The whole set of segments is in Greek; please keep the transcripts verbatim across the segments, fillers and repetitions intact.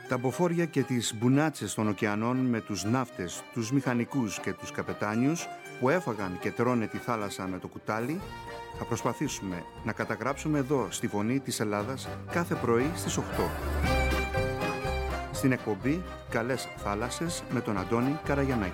Τα μποφόρια και τις μπουνάτσες των ωκεανών με τους ναύτες, τους μηχανικούς και τους καπετάνιους που έφαγαν και τρώνε τη θάλασσα με το κουτάλι, θα προσπαθήσουμε να καταγράψουμε εδώ στη Φωνή της Ελλάδας κάθε πρωί στις οκτώ. Στην εκπομπή «Καλές θάλασσες» με τον Αντώνη Καραγιαννάκη.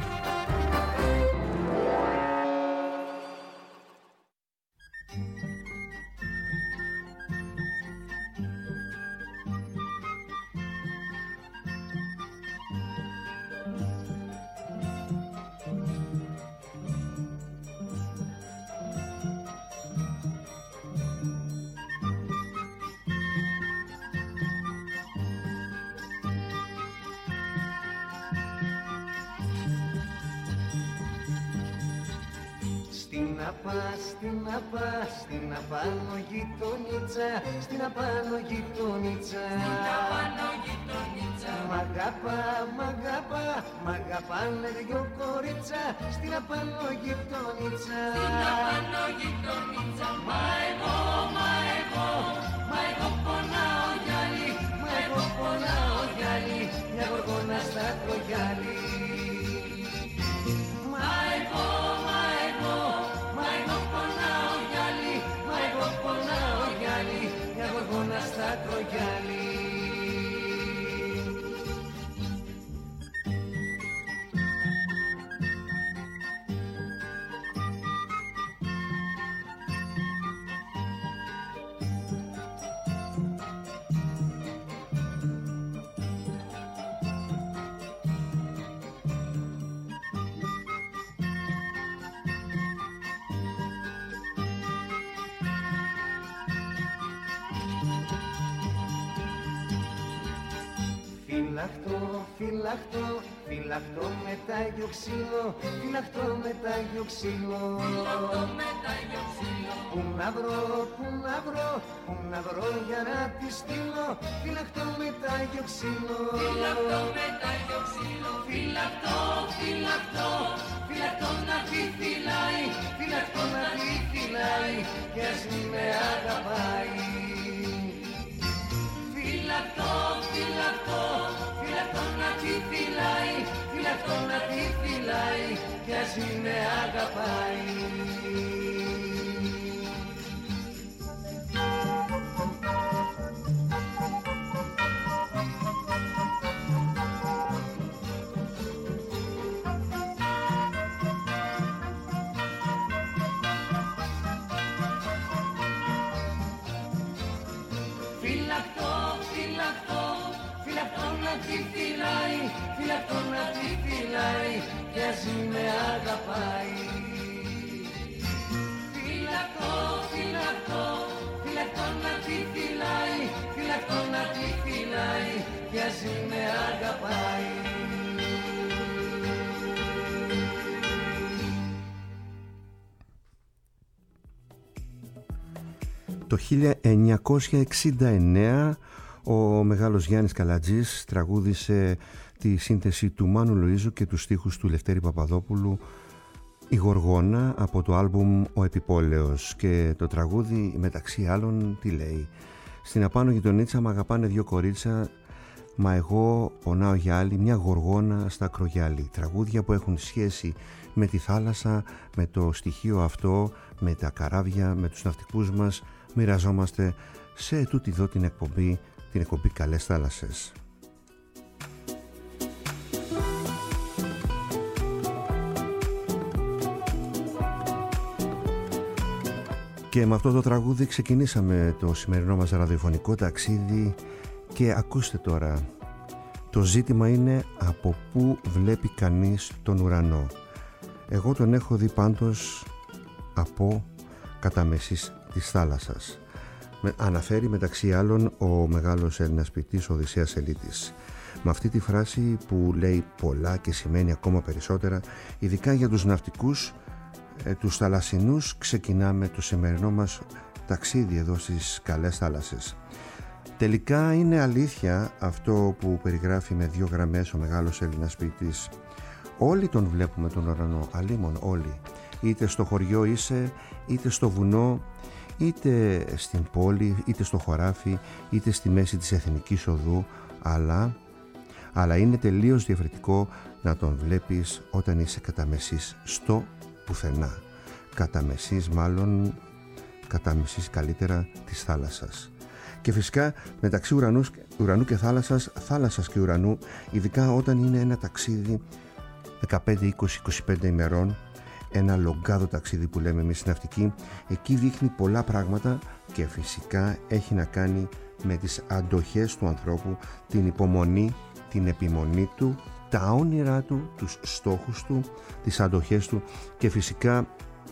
Στην απα, στην απάνω γειτονίτσα, στην απάνω γειτονίτσα. Στην απάνω γειτονίτσα. Μ' αγαπά, μ' αγαπά, μ' αγαπάνε δυο κορίτσα, στην απάνω γειτονίτσα. Στην απάνω γειτονίτσα. Μα εγώ, μα εγώ, μα εγώ πονάω γυάλι, μα εγώ πονάω γυάλι, μια γοργόνα στα τρογιάλι. Μα εγώ, μα εγώ, μα εγώ πονάω γυάλι, μα εγώ πονάω γυάλι, μια γοργόνα στα τρογιάλι. Φυλαχτώ, φυλαχτώ, φυλαχτώ με τάγιο ξύλο, φυλαχτώ με τάγιο ξύλο. Φυλαχτώ με τάγιο ξύλο. Πού να βρω, πού να βρω, πού να βρω για να τη στείλω, φυλαχτώ με τάγιο ξύλο. Φυλαχτώ με τάγιο ξύλο. Φυλαχτώ, φυλαχτώ, φυλαχτώ να τη φυλάει, φυλαχτώ να τη φυλάει κι ας μη με αγαπάει. Φυλαχτώ, φυλαχτώ, φυλαχτώ να τη φυλάει, φυλαχτώ να τη φυλάει κι ας μη με αγαπάει. Φυλαχτώ, φυλαχτώ, φυλαχτώ να τη φυλάει, φυλαχτώ να τη φυλάει κι ας μη με αγαπάει. Φυλαχτώ, φυλαχτώ, φυλαχτώ να τη φυλάει, φυλαχτώ να τη φυλάει κι ας μη με αγαπάει. Το χίλια εννιακόσια εξήντα εννέα ο μεγάλος Γιάννης Καλατζής τραγούδισε τη σύνθεση του Μάνου Λοΐζου και τους στίχους του Λευτέρη Παπαδόπουλου, η Γοργόνα, από το άλμπουμ Ο Επιπόλαιος, και το τραγούδι μεταξύ άλλων τι λέει: στην απάνω γειτονίτσα μ' αγαπάνε δυο κορίτσα, μα εγώ πονάω για άλλη, μια γοργόνα στα κρογιάλι. Τραγούδια που έχουν σχέση με τη θάλασσα, με το στοιχείο αυτό, με τα καράβια, με τους ναυτικούς μας. Μοιραζόμαστε σε τούτη εδώ την εκπομπή, την εκπομπή Καλές Θάλασσες. Και με αυτό το τραγούδι ξεκινήσαμε το σημερινό μας ραδιοφωνικό ταξίδι και ακούστε τώρα, το ζήτημα είναι από πού βλέπει κανείς τον ουρανό. Εγώ τον έχω δει πάντως από κατά μεσής της θάλασσας. Με, αναφέρει μεταξύ άλλων ο μεγάλος Έλληνας ποιητής Οδυσσέας Ελίτης. Με αυτή τη φράση που λέει πολλά και σημαίνει ακόμα περισσότερα, ειδικά για τους ναυτικούς, ε, τους θαλασσινούς, ξεκινάμε το σημερινό μας ταξίδι εδώ στις Καλές Θάλασσες. Τελικά είναι αλήθεια αυτό που περιγράφει με δύο γραμμές ο μεγάλος Έλληνας ποιητής. Όλοι τον βλέπουμε τον ουρανό, αλίμον όλοι. Είτε στο χωριό είσαι, είτε στο βουνό, είτε στην πόλη, είτε στο χωράφι, είτε στη μέση της Εθνικής Οδού, αλλά αλλά είναι τελείως διαφορετικό να τον βλέπεις όταν είσαι κατά μεσής στο πουθενά. Κατά μεσής μάλλον, κατά μεσής καλύτερα της θάλασσας. Και φυσικά μεταξύ ουρανούς, ουρανού και θάλασσας, θάλασσας και ουρανού, ειδικά όταν είναι ένα ταξίδι δεκαπέντε, είκοσι, είκοσι πέντε ημερών, ένα λογκάδο ταξίδι που λέμε εμείς ναυτικοί, εκεί δείχνει πολλά πράγματα και φυσικά έχει να κάνει με τις αντοχές του ανθρώπου, την υπομονή, την επιμονή του, τα όνειρά του, τους στόχους του, τις αντοχές του και φυσικά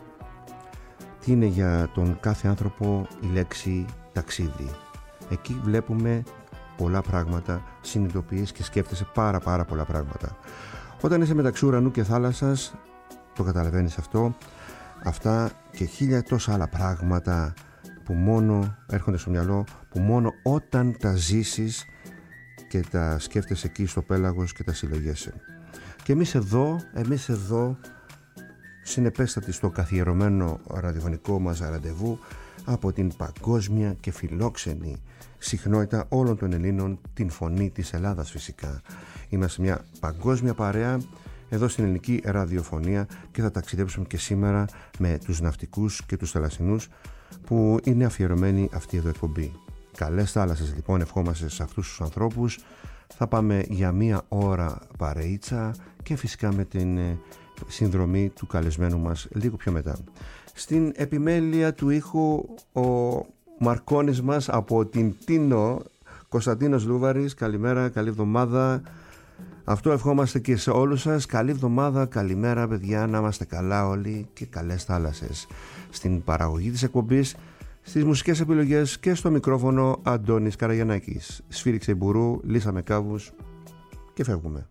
τι είναι για τον κάθε άνθρωπο η λέξη ταξίδι. Εκεί βλέπουμε πολλά πράγματα, συνειδητοποιείς και σκέφτεσαι πάρα πάρα πολλά πράγματα. Όταν είσαι μεταξύ ουρανού και θάλασσας, το καταλαβαίνεις αυτό, αυτά και χίλια τόσα άλλα πράγματα που μόνο έρχονται στο μυαλό, που μόνο όταν τα ζήσεις και τα σκέφτεσαι εκεί στο πέλαγος και τα συλλογέσαι. Και εμείς εδώ, εμείς εδώ συνεπέστατοι στο καθιερωμένο ραδιοφωνικό μας ραντεβού από την παγκόσμια και φιλόξενη συχνότητα όλων των Ελλήνων, την φωνή της Ελλάδας φυσικά. Είμαστε μια παγκόσμια παρέα εδώ στην ελληνική ραδιοφωνία και θα ταξιδέψουμε και σήμερα με τους ναυτικούς και τους θαλασσινούς που είναι αφιερωμένη αυτή εδώ εκπομπή. Καλές θάλασσες λοιπόν ευχόμαστε σε αυτούς τους ανθρώπους. Θα πάμε για μία ώρα παρεΐτσα και φυσικά με την συνδρομή του καλεσμένου μας λίγο πιο μετά. Στην επιμέλεια του ήχου ο Μαρκώνης μας από την Τίνο, Κωνσταντίνος Λούβαρης. Καλημέρα, καλή εβδομάδα. Αυτό ευχόμαστε και σε όλους σας. Καλή εβδομάδα, καλημέρα παιδιά, να είμαστε καλά όλοι και καλές θάλασσες. Στην παραγωγή της εκπομπής, στις μουσικές επιλογές και στο μικρόφωνο Αντώνης Καραγιαννάκης. Σφύριξε μπουρού, λύσαμε κάβους και φεύγουμε.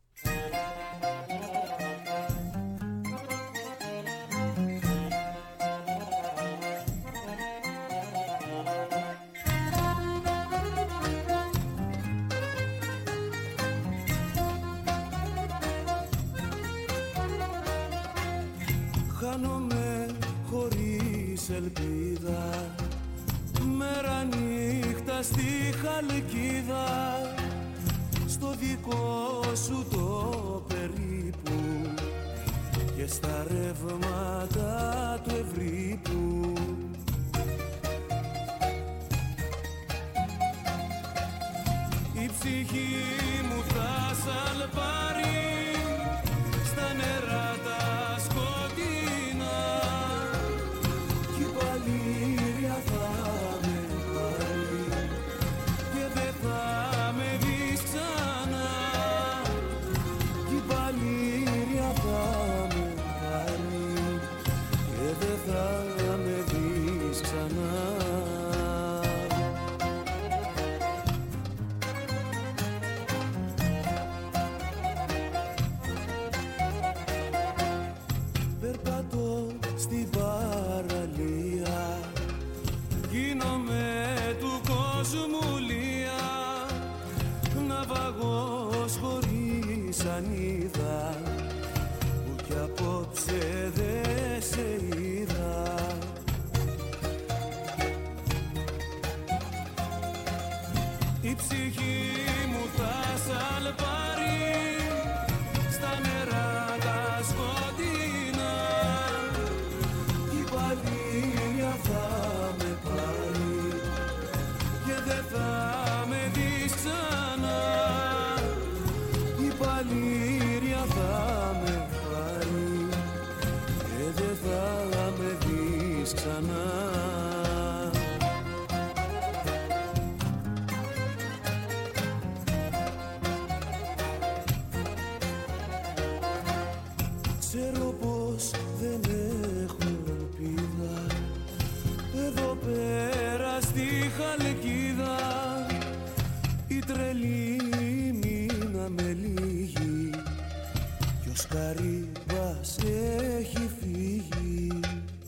Χάνομαι χωρίς ελπίδα, μέρα νύχτα στη Χαλκίδα, στο δικό σου το περίπου και στα ρεύματα του Ευρύπου. Η ψυχή μου θα σαλπάρει στα νερά τα σκοτεινά κι η παλήρια θα με πάρει και δεν θα με δεις ξανά. Κι η παλήρια θα με πάρει και δεν θα με δεις ξανά. Είδα, που κι απόψε δε σε είδα. Η ψυχή μου θα σαλπάρει στα νερά τα σκοτεινά κι η παλήρια θα με πάρει και δεν θα με δεις ξανά. Η παλήρια θα με πάρει και δεν θα με δεις ξανά. Ξέρω πως δεν έχω ελπίδα εδώ πέρα στη Χαλκίδα. Η τρελή μήνα με λίγη κι ο Σκαρίβας έχει φύγει.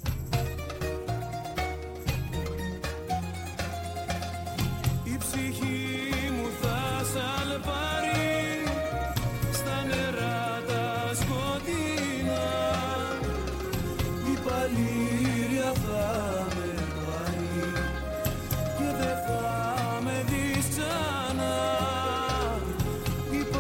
Η ψυχή μου θα σαλπάρει στα νερά τα σκοτεινά. Η παλήρια θα με πάρει και δεν θα με δεις ξανά. Η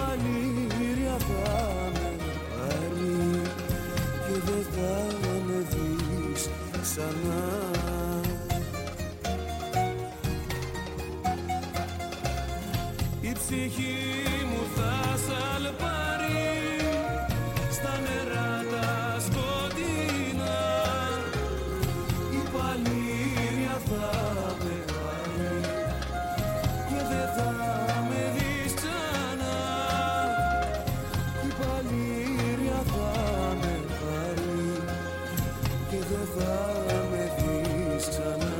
ψυχή μου θα σαλπάρει στα νερά τα σκοτεινά. Η παλήρια θα με πάρει και δεν θα με δεις ξανά. Η παλήρια θα με πάρει και δεν θα με δεις ξανά.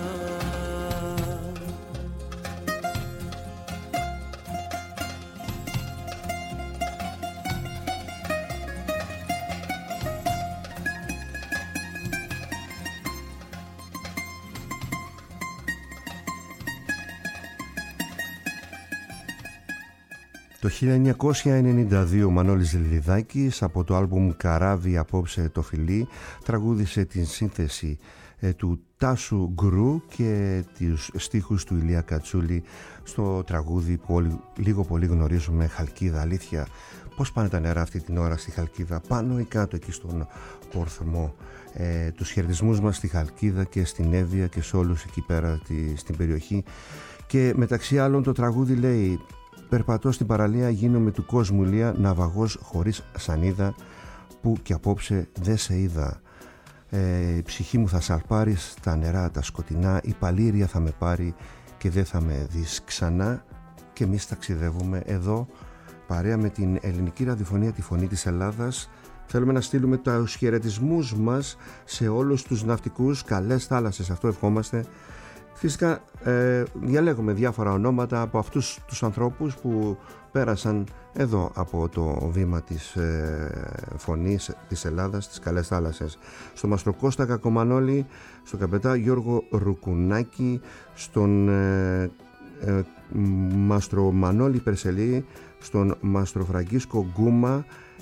Το χίλια εννιακόσια ενενήντα δύο ο Μανώλης Λιλιδάκης από το άλμπουμ «Καράβι απόψε το φιλί» τραγούδισε την σύνθεση ε, του Τάσου Γκρου και τους στίχους του Ηλία Κατσούλη στο τραγούδι που όλοι λίγο πολύ γνωρίζουμε, Χαλκίδα. Αλήθεια, πώς πάνε τα νερά αυτή την ώρα στη Χαλκίδα, πάνω ή κάτω εκεί στον Πόρθμο? Ε, τους χαιρετισμούς μας στη Χαλκίδα και στην Εύβοια και σε όλους εκεί πέρα τη, στην περιοχή. Και μεταξύ άλλων το τραγούδι λέει: «Περπατώ στην παραλία, γίνομαι του κόσμου ηλία, ναυαγός χωρίς σανίδα, που κι απόψε δεν σε είδα. Ε, η ψυχή μου θα σαλπάρει στα νερά τα σκοτεινά, η παλήρια θα με πάρει και δεν θα με δεις ξανά». Και εμείς ταξιδεύουμε εδώ παρέα με την ελληνική ραδιοφωνία, τη Φωνή της Ελλάδας. Θέλουμε να στείλουμε τους χαιρετισμούς μας σε όλους τους ναυτικούς. Καλές θάλασσες, αυτό ευχόμαστε. Φυσικά ε, διαλέγουμε διάφορα ονόματα από αυτούς τους ανθρώπους που πέρασαν εδώ από το βήμα της ε, Φωνής της Ελλάδας, στις καλές θάλασσες. Στο Μαστροκώστα Κακομανόλη, στον καπετά Γιώργο Ρουκουνάκη, στον ε, ε, Μαστρομανόλη Περσελή, στον Μαστροφραγκίσκο Γκούμα,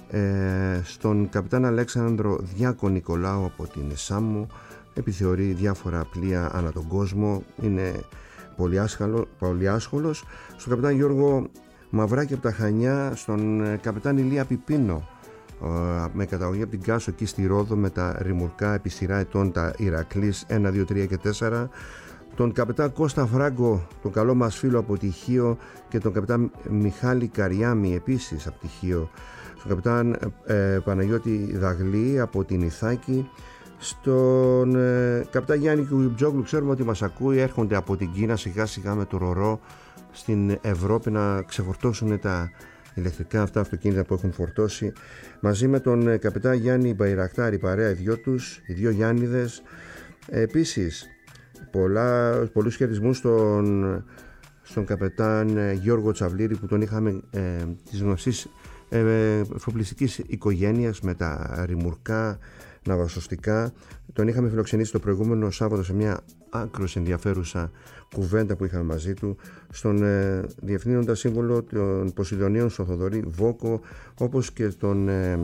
ε, στον καπετάν Αλέξανδρο Διάκο Νικολάου από την Σάμμο. Επιθεωρεί διάφορα πλοία ανά τον κόσμο, είναι πολύ, άσχαλο, πολύ άσχολος. Στον καπετάν Γιώργο Μαυράκη από τα Χανιά, στον καπετάν Ηλία Πιπίνο με καταγωγή από την Κάσο εκεί στη Ρόδο, με τα ρημουρκά επί σειρά ετών τα Ηρακλής ένα, δύο, τρία και τέσσερα. Τον καπετάν Κώστα Φράγκο, τον καλό μας φίλο από Τυχείο, και τον καπετάν Μιχάλη Καριάμι επίσης από Τυχείο. Στον καπετάν ε, Παναγιώτη Δαγλή από την Ιθάκη. Στον ε, καπετάν Γιάννη Κουμπτζόγλου, ξέρουμε ότι μας ακούει, έρχονται από την Κίνα σιγά σιγά με το ρορό στην Ευρώπη να ξεφορτώσουν τα ηλεκτρικά αυτά αυτοκίνητα που έχουν φορτώσει. Μαζί με τον ε, καπετάν Γιάννη Μπαϊρακτάρη, παρέα οι δυο τους, οι δύο Γιάννηδες. Ε, επίσης πολλά, πολλούς χαιρετισμούς στον, στον καπετάν ε, Γιώργο Τσαβλήρη, που τον είχαμε ε, της γνωστής ε, φοπλιστικής οικογένειας με τα ρημουρκά ναυασωστικά. Τον είχαμε φιλοξενήσει το προηγούμενο Σάββατο σε μια άκρως ενδιαφέρουσα κουβέντα που είχαμε μαζί του. Στον ε, διευθύνοντα σύμβολο των Ποσειδονίων, στον Θοδωρή Βόκο, όπως και τον ε,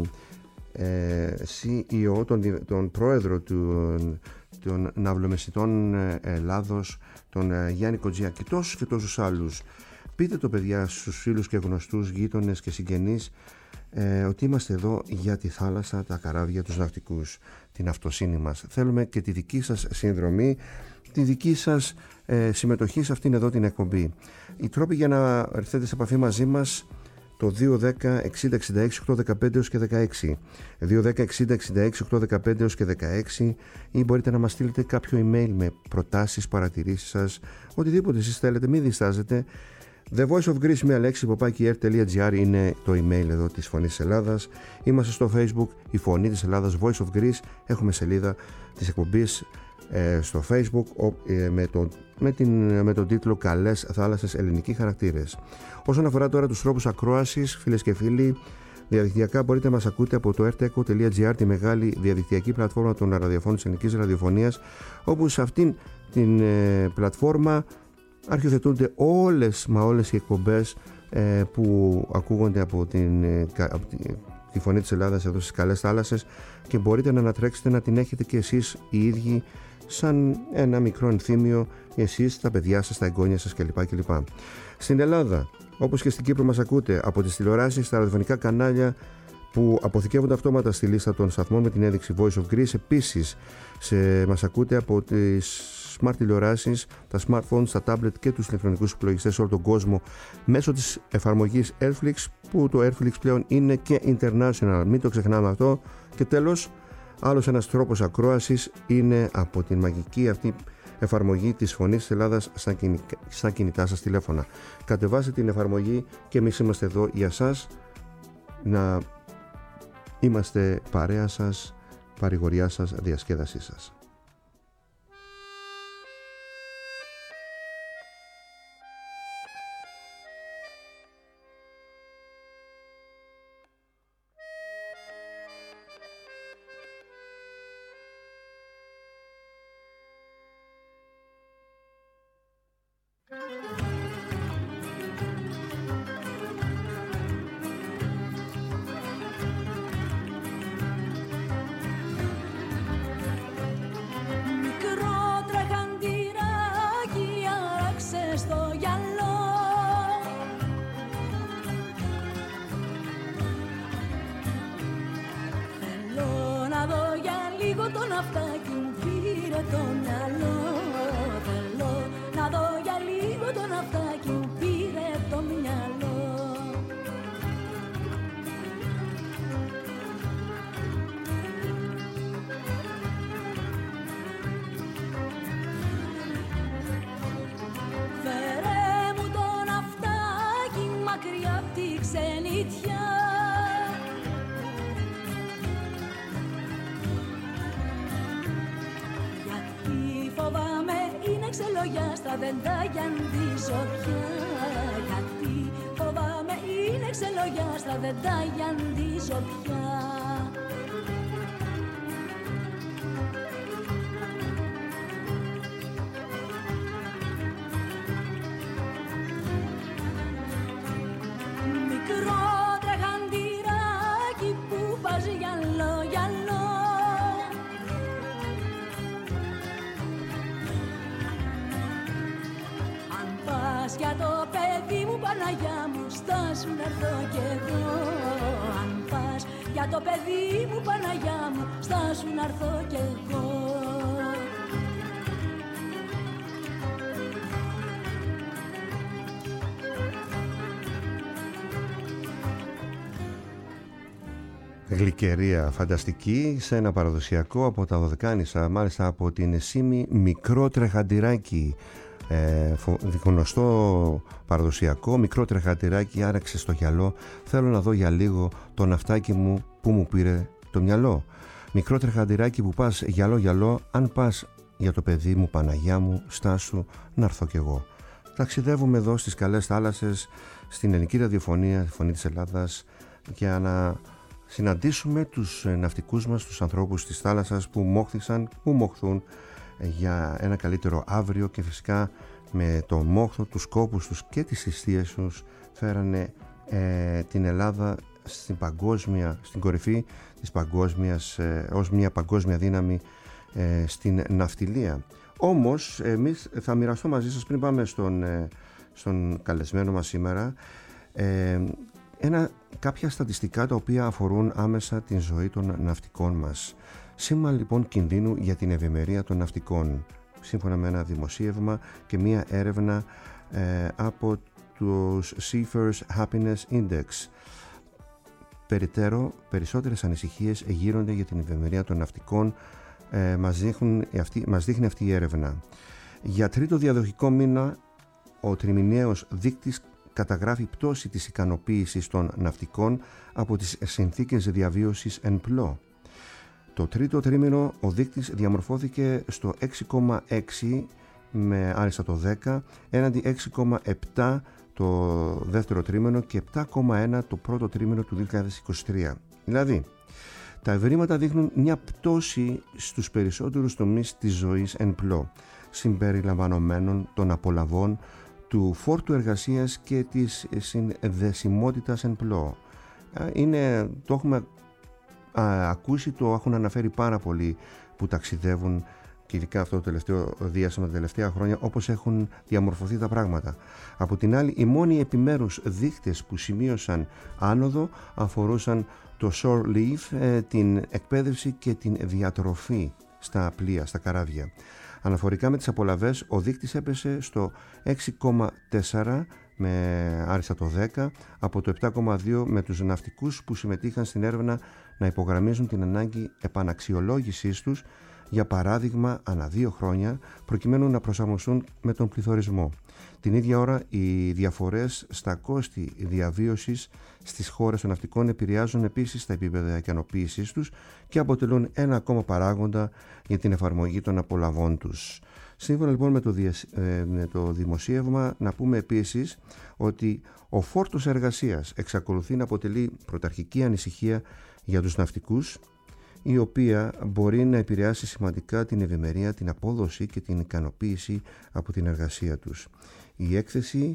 ε, σι ι ο, τον, τον πρόεδρο του, των Ναυλομεσητών Ελλάδος, τον ε, Γιάννη Κοτζία, και τόσους και τόσους άλλους. Πείτε το, παιδιά, στους φίλους και γνωστούς, γείτονες και συγγενείς, Ε, ότι είμαστε εδώ για τη θάλασσα, τα καράβια, τους ναυτικούς, την αυτοσύνη μας. Θέλουμε και τη δική σας συνδρομή, τη δική σας ε, συμμετοχή σε αυτήν εδώ την εκπομπή. Οι τρόποι για να έρθετε σε επαφή μαζί μας: το δύο δέκα εξήντα εξήντα έξι οκτακόσια δεκαπέντε έως και δεκαέξι, δύο δέκα εξήντα εξήντα έξι οκτακόσια δεκαπέντε έως και δεκαέξι, ή μπορείτε να μας στείλετε κάποιο email με προτάσεις, παρατηρήσεις σας, οτιδήποτε εσείς θέλετε, μην διστάζετε. The Voice of Greece με αλέξη ποπάκι air τελεία gr είναι το email εδώ της Φωνής της Ελλάδας. Είμαστε στο Facebook, η Φωνή της Ελλάδας, Voice of Greece. Έχουμε σελίδα της εκπομπής ε, στο Facebook ε, με, το, με, την, με τον τίτλο «Καλές θάλασσες, ελληνικοί χαρακτήρες». Όσον αφορά τώρα τους τρόπους ακρόασης, φίλες και φίλοι, διαδικτυακά μπορείτε να μας ακούτε από το erteco τελεία gr, τη μεγάλη διαδικτυακή πλατφόρμα των ραδιοφώνων της ελληνικής ραδιοφωνίας, όπου σε αυτήν την ε, πλατφόρμα αρχιοθετούνται όλες μα όλες οι εκπομπές ε, που ακούγονται από, την, ε, από τη, τη Φωνή της Ελλάδας εδώ στις καλές θάλασσες, και μπορείτε να ανατρέξετε να την έχετε και εσείς οι ίδιοι σαν ένα μικρό ενθύμιο, εσείς, τα παιδιά σας, τα εγγόνια σας κλπ. κλπ. Στην Ελλάδα, όπως και στην Κύπρο, μας ακούτε από τις τηλεοράσεις, στα ραδιοφωνικά κανάλια που αποθηκεύονται αυτόματα στη λίστα των σταθμών με την ένδειξη Voice of Greece. Επίσης σε, μας ακούτε από τις smart τηλεοράσεις, τα smartphones, τα tablet και τους ηλεκτρονικούς υπολογιστές σε όλο τον κόσμο μέσω της εφαρμογής Airflix, που το Airflix πλέον είναι και international, μην το ξεχνάμε αυτό. Και τέλος, άλλος ένας τρόπος ακρόασης είναι από την μαγική αυτή εφαρμογή της Φωνής της Ελλάδας στα, κινη... στα κινητά σας τηλέφωνα. Κατεβάστε την εφαρμογή και εμείς είμαστε εδώ για σας, να είμαστε παρέα σας, παρηγοριά σας, διασκέδασή σας. Για το παιδί μου Παναγιά μου στάσου να έρθω κι εγώ. Αν πας για το παιδί μου Παναγιά μου στάσου να έρθω κι εγώ. Γλυκερία φανταστική σε ένα παραδοσιακό από τα Δωδεκάνησα, μάλιστα από την Σίμη Μικρό Τρεχαντηράκι. Ε, γνωστό παραδοσιακό μικρό τρεχαντηράκι άραξε στο γυαλό. Θέλω να δω για λίγο το ναυτάκι μου που μου πήρε το μυαλό. Μικρό τρεχαντηράκι που πας γυαλό γυαλό, αν πας για το παιδί μου Παναγιά μου στάσου να έρθω κι εγώ. Ταξιδεύουμε εδώ στις καλές θάλασσες, στην ελληνική ραδιοφωνία, τη Φωνή της Ελλάδας, για να συναντήσουμε τους ναυτικούς μας, τους ανθρώπους της θάλασσας που μόχθησαν, που μοχθούν για ένα καλύτερο αύριο, και φυσικά με το μόχθο, τους κόπους τους και τις αιστείες τους φέρανε ε, την Ελλάδα στην παγκόσμια, στην κορυφή της παγκόσμιας, ε, ως μια παγκόσμια δύναμη ε, στην ναυτιλία. Όμως εμείς θα μοιραστώ μαζί σας, πριν πάμε στον, ε, στον καλεσμένο μας σήμερα, ε, ένα, κάποια στατιστικά τα οποία αφορούν άμεσα την ζωή των ναυτικών μας. Σήμα λοιπόν κινδύνου για την ευημερία των ναυτικών, σύμφωνα με ένα δημοσίευμα και μία έρευνα ε, από τους Seafarers Happiness Index. Περιττέρω, περισσότερες ανησυχίες γύρονται για την ευημερία των ναυτικών, ε, μας, δείχνουν, αυτή, μας δείχνει αυτή η έρευνα. Για τρίτο διαδοχικό μήνα, ο τριμηνιαίος δείκτης καταγράφει πτώση της ικανοποίησης των ναυτικών από τις συνθήκες διαβίωσης εν πλώ. Το τρίτο τρίμηνο ο δείκτης διαμορφώθηκε στο έξι κόμμα έξι με άριστα το δέκα, έναντι έξι κόμμα επτά το δεύτερο τρίμηνο και επτά κόμμα ένα το πρώτο τρίμηνο του δύο χιλιάδες είκοσι τρία. Δηλαδή, τα ευρήματα δείχνουν μια πτώση στους περισσότερους τομείς της ζωής εν πλώ, συμπεριλαμβανομένων των απολαβών, του φόρτου εργασίας και της συνδεσιμότητας εν πλώ. Είναι, το έχουμε α, ακούσει, το έχουν αναφέρει πάρα πολλοί που ταξιδεύουν, και ειδικά αυτό το τελευταίο διάστημα, τα τελευταία χρόνια, όπως έχουν διαμορφωθεί τα πράγματα. Από την άλλη, οι μόνοι επιμέρους δείκτες που σημείωσαν άνοδο αφορούσαν το shore leave, την εκπαίδευση και την διατροφή στα πλοία, στα καράβια. Αναφορικά με τις απολαβές, ο δείκτης έπεσε στο έξι κόμμα τέσσερα με άριστα το δέκα από το επτά κόμμα δύο, με τους ναυτικούς που συμμετείχαν στην έρευνα να υπογραμμίζουν την ανάγκη επαναξιολόγησής τους, για παράδειγμα ανά δύο χρόνια, προκειμένου να προσαρμοστούν με τον πληθωρισμό. Την ίδια ώρα, οι διαφορές στα κόστη διαβίωσης στις χώρες των ναυτικών επηρεάζουν επίσης τα επίπεδα ικανοποίησής τους και αποτελούν ένα ακόμα παράγοντα για την εφαρμογή των απολαβών τους. Σύμφωνα λοιπόν με το, δια... με το δημοσίευμα, να πούμε επίσης ότι ο φόρτος εργασίας εξακολουθεί να αποτελεί πρωταρχική ανησυχία για τους ναυτικούς, η οποία μπορεί να επηρεάσει σημαντικά την ευημερία, την απόδοση και την ικανοποίηση από την εργασία τους. Η έκθεση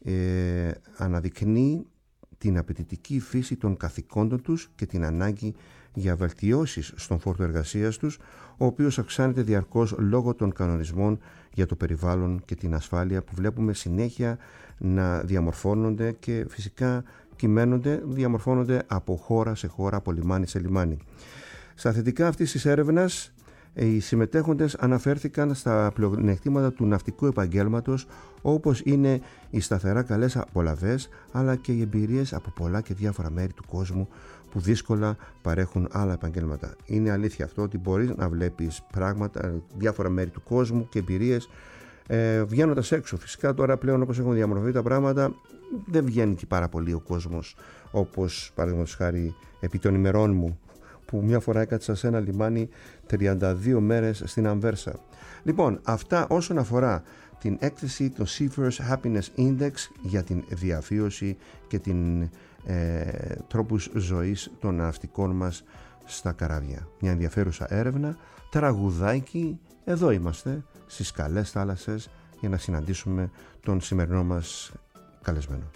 ε, αναδεικνύει την απαιτητική φύση των καθηκόντων τους και την ανάγκη για βελτιώσεις στον φόρτο εργασίας τους, ο οποίος αυξάνεται διαρκώς λόγω των κανονισμών για το περιβάλλον και την ασφάλεια που βλέπουμε συνέχεια να διαμορφώνονται και φυσικά κυμαίνονται, διαμορφώνονται από χώρα σε χώρα, από λιμάνι σε λιμάνι. Στα θετικά αυτής της έρευνας, οι συμμετέχοντες αναφέρθηκαν στα πλεονεκτήματα του ναυτικού επαγγέλματος, όπως είναι οι σταθερά καλές απολαβές, αλλά και οι εμπειρίες από πολλά και διάφορα μέρη του κόσμου που δύσκολα παρέχουν άλλα επαγγέλματα. Είναι αλήθεια αυτό ότι μπορείς να βλέπεις πράγματα, διάφορα μέρη του κόσμου και εμπειρίες ε, βγαίνοντας έξω. Φυσικά τώρα πλέον, όπως έχουν διαμορφωθεί τα πράγματα, δεν βγαίνει και πάρα πολύ ο κόσμος, όπως παραδείγματος χάρη επί των ημερών μου, που μια φορά έκατσα σε ένα λιμάνι τριάντα δύο μέρες στην Αμβέρσα. Λοιπόν, αυτά όσον αφορά την έκθεση των Seafarers Happiness Index για την διαβίωση και την ε, τρόπους ζωής των ναυτικών μας στα καράβια. Μια ενδιαφέρουσα έρευνα, τραγουδάκι, εδώ είμαστε στις καλές θάλασσες για να συναντήσουμε τον σημερινό μας καλεσμένο.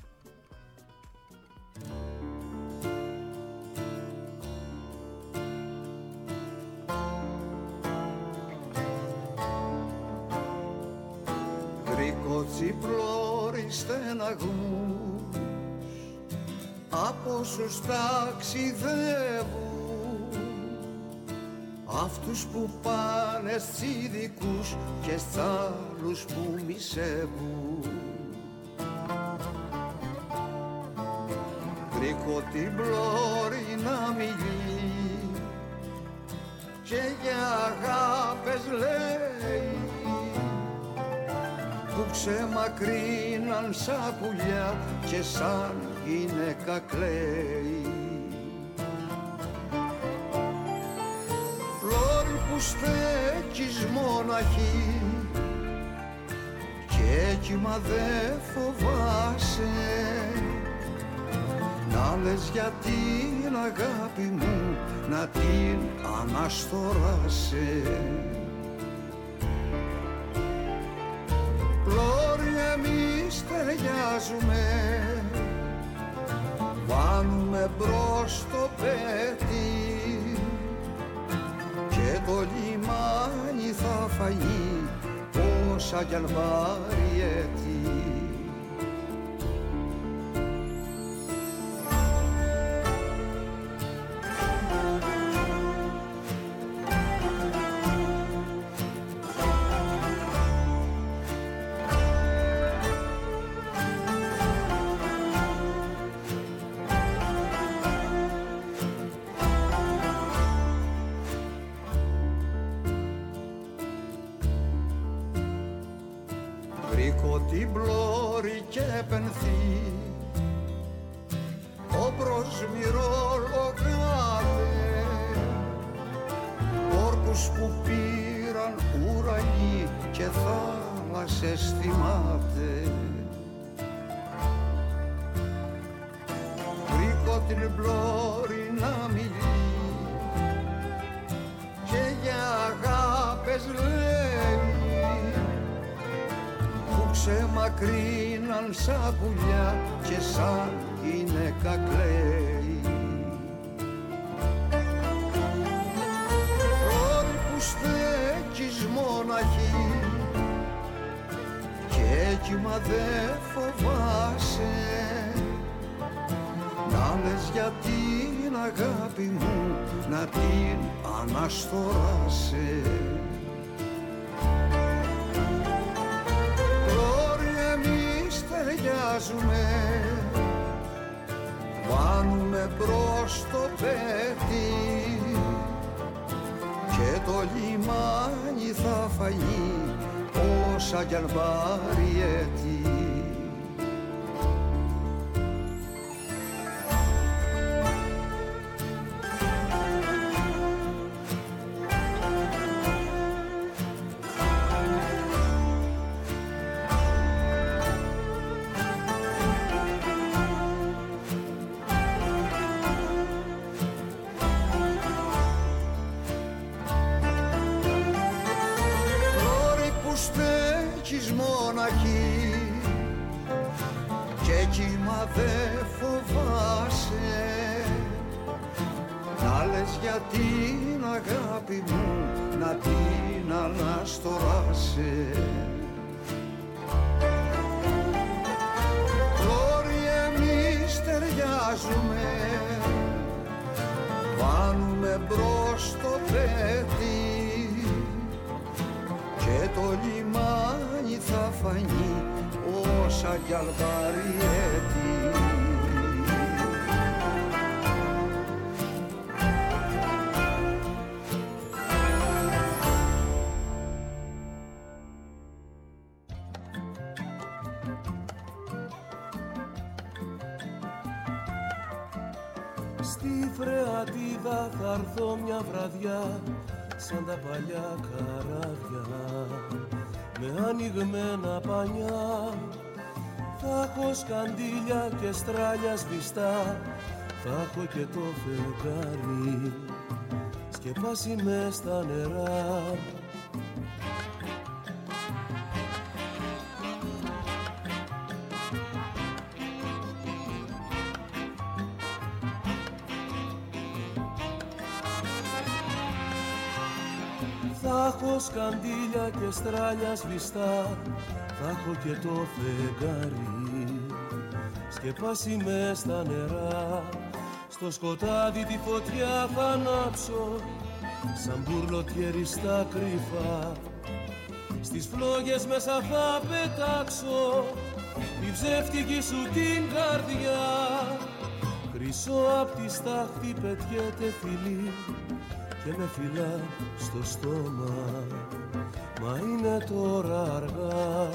Τσιπλώρι στεναγμούς από όσους ταξιδεύουν, αυτούς που πάνε στις ειδικούς και στους άλλους που μισεύουν. Τρίκω την πλώρη να μιλεί και για αγάπες λέει, που ξεμακρύναν σαν πουλιά και σαν γυναίκα κλαίει. Πλώρη που στέκεις μοναχή και κύμα δε φοβάσαι, να λες για την αγάπη μου να την αναστοράσαι. Πλώρη εμείς ταιριάζουμε, βάνουμε μπρος το πέτι και το λιμάνι θα φαγεί όσα κι αν πάρει έτη. Βρήκω την πλώρη και πενθεί ο προσμυρολογάτε, όρκους που πήραν ουρανοί και θάλασσες θυμάται. Βρήκω την πλώρη να μιλεί και για αγάπες λέει, ξεμακρύναν σαν πουλιά και σαν γυναίκα κλαίει. Πλώρη που στέκεις μοναχή και κύμα δε φοβάσαι, να λες για την αγάπη μου να την αναστοράσαι. μπρος το παιδί και το λιμάνι θα φανεί όσα κι αν πάρει έτη. Δε φοβάσαι να λες για την αγάπη μου να την αναστοράσαι. Glory, εμείς ταιριάζουμε, βάνουμε μπρος το παιδί και το λιμάνι θα φανεί όσα κι αν πάρει έτη. Στη Φρεατίδα θα έρθω μια βραδιά σαν τα παλιά καράβια με ανοιγμένα πανιά. Θα έχω σκαντήλια και στράλια σβηστά, θα έχω και το φεγγάρι σκεπάσει μες στα νερά. Θα έχω σκαντήλια και στράλια σβηστά, θα έχω και το φεγγάρι σκεπάσει μες στα νερά. Στο σκοτάδι τη φωτιά θα ανάψω σαν μπουρλοτιέρι στα κρύφα. Στις φλόγες μέσα θα πετάξω τη ψεύτικη σου την καρδιά. Χρυσό απ' τη στάχτη πετιέται φιλί και με φυλά στο στόμα, μα είναι τώρα αργά.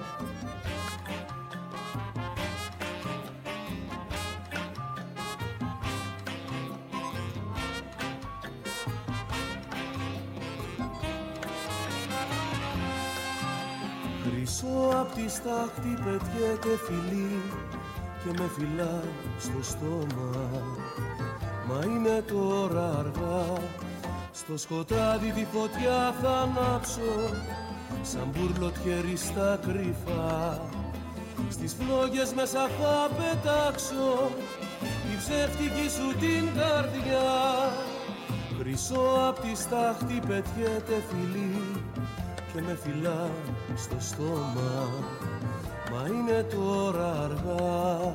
Χρυσό απ' τη στάχτη πετιέται φιλί και με φυλά στο στόμα, μα είναι τώρα αργά. Στο σκοτάδι τη φωτιά θα ανάψω σαν μπουρλοτιέρι στα κρύφα. Στις φλόγες μέσα θα πετάξω τη ψεύτικη σου την καρδιά. Χρυσό απ' τη στάχτη πετιέται φιλί και με φυλά στο στόμα, μα είναι τώρα αργά.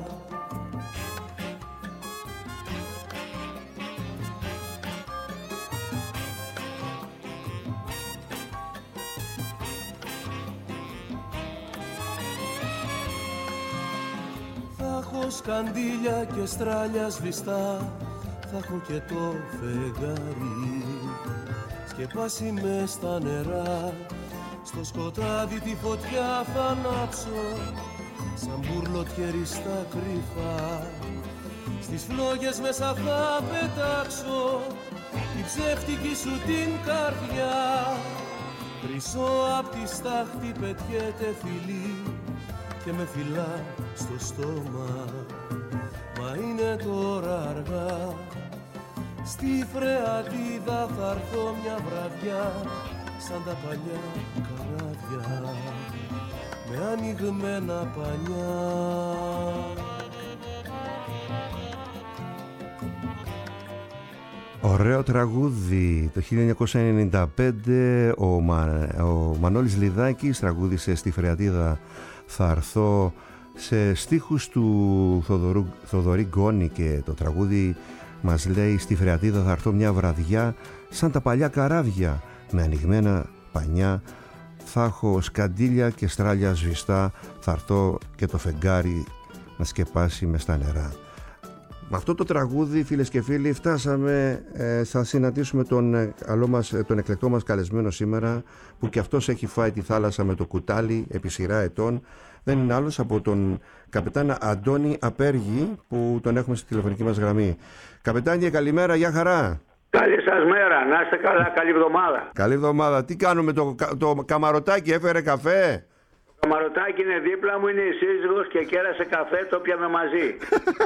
Σκαντήλια και στράλια σβηστά, θα έχω και το φεγγάρι σκεπάσει μες στα νερά. Στο σκοτάδι τη φωτιά θα ανάψω σαν μπουρλοτιέρι στα κρύφα. Στις φλόγες μέσα θα πετάξω τη ψεύτικη σου την καρδιά. Χρυσό απ' τη στάχτη πετιέται φιλί και με φυλά στο στόμα, μα είναι τώρα αργά. Στη Φρεατίδα θα έρθω μια βραδιά σαν τα παλιά καράβια με ανοιγμένα πανιά. Ωραίο τραγούδι. Το χίλια εννιακόσια ενενήντα πέντε ο, Μα... ο Μανώλης Λιδάκης τραγούδισε «Στη Φρεατίδα θα έρθω» σε στίχους του Θοδωρού, Θοδωρή Γκόνη, και το τραγούδι μας λέει «Στη Φρεατίδα θα έρθω μια βραδιά σαν τα παλιά καράβια με ανοιγμένα πανιά, θα έχω σκαντήλια και στράλια σβηστά, θα έρθω και το φεγγάρι να σκεπάσει μες στα νερά». Με αυτό το τραγούδι, φίλες και φίλοι, φτάσαμε, ε, θα συναντήσουμε τον, ε, καλό μας, ε, τον εκλεκτό μας καλεσμένο σήμερα, που και αυτός έχει φάει τη θάλασσα με το κουτάλι επί σειρά ετών. Δεν είναι άλλος από τον καπετάνα Αντώνη Απέργη, που τον έχουμε στη τηλεφωνική μας γραμμή. Καπετάνιε, καλημέρα, γεια χαρά. Καλή σας μέρα, να είστε καλά, καλή εβδομάδα. Καλή εβδομάδα. Τι κάνουμε, το, το καμαρωτάκι έφερε καφέ? Το καμαρωτάκι είναι δίπλα μου, είναι η σύζυγος και κέρασε καφέ, το πιάμε μαζί.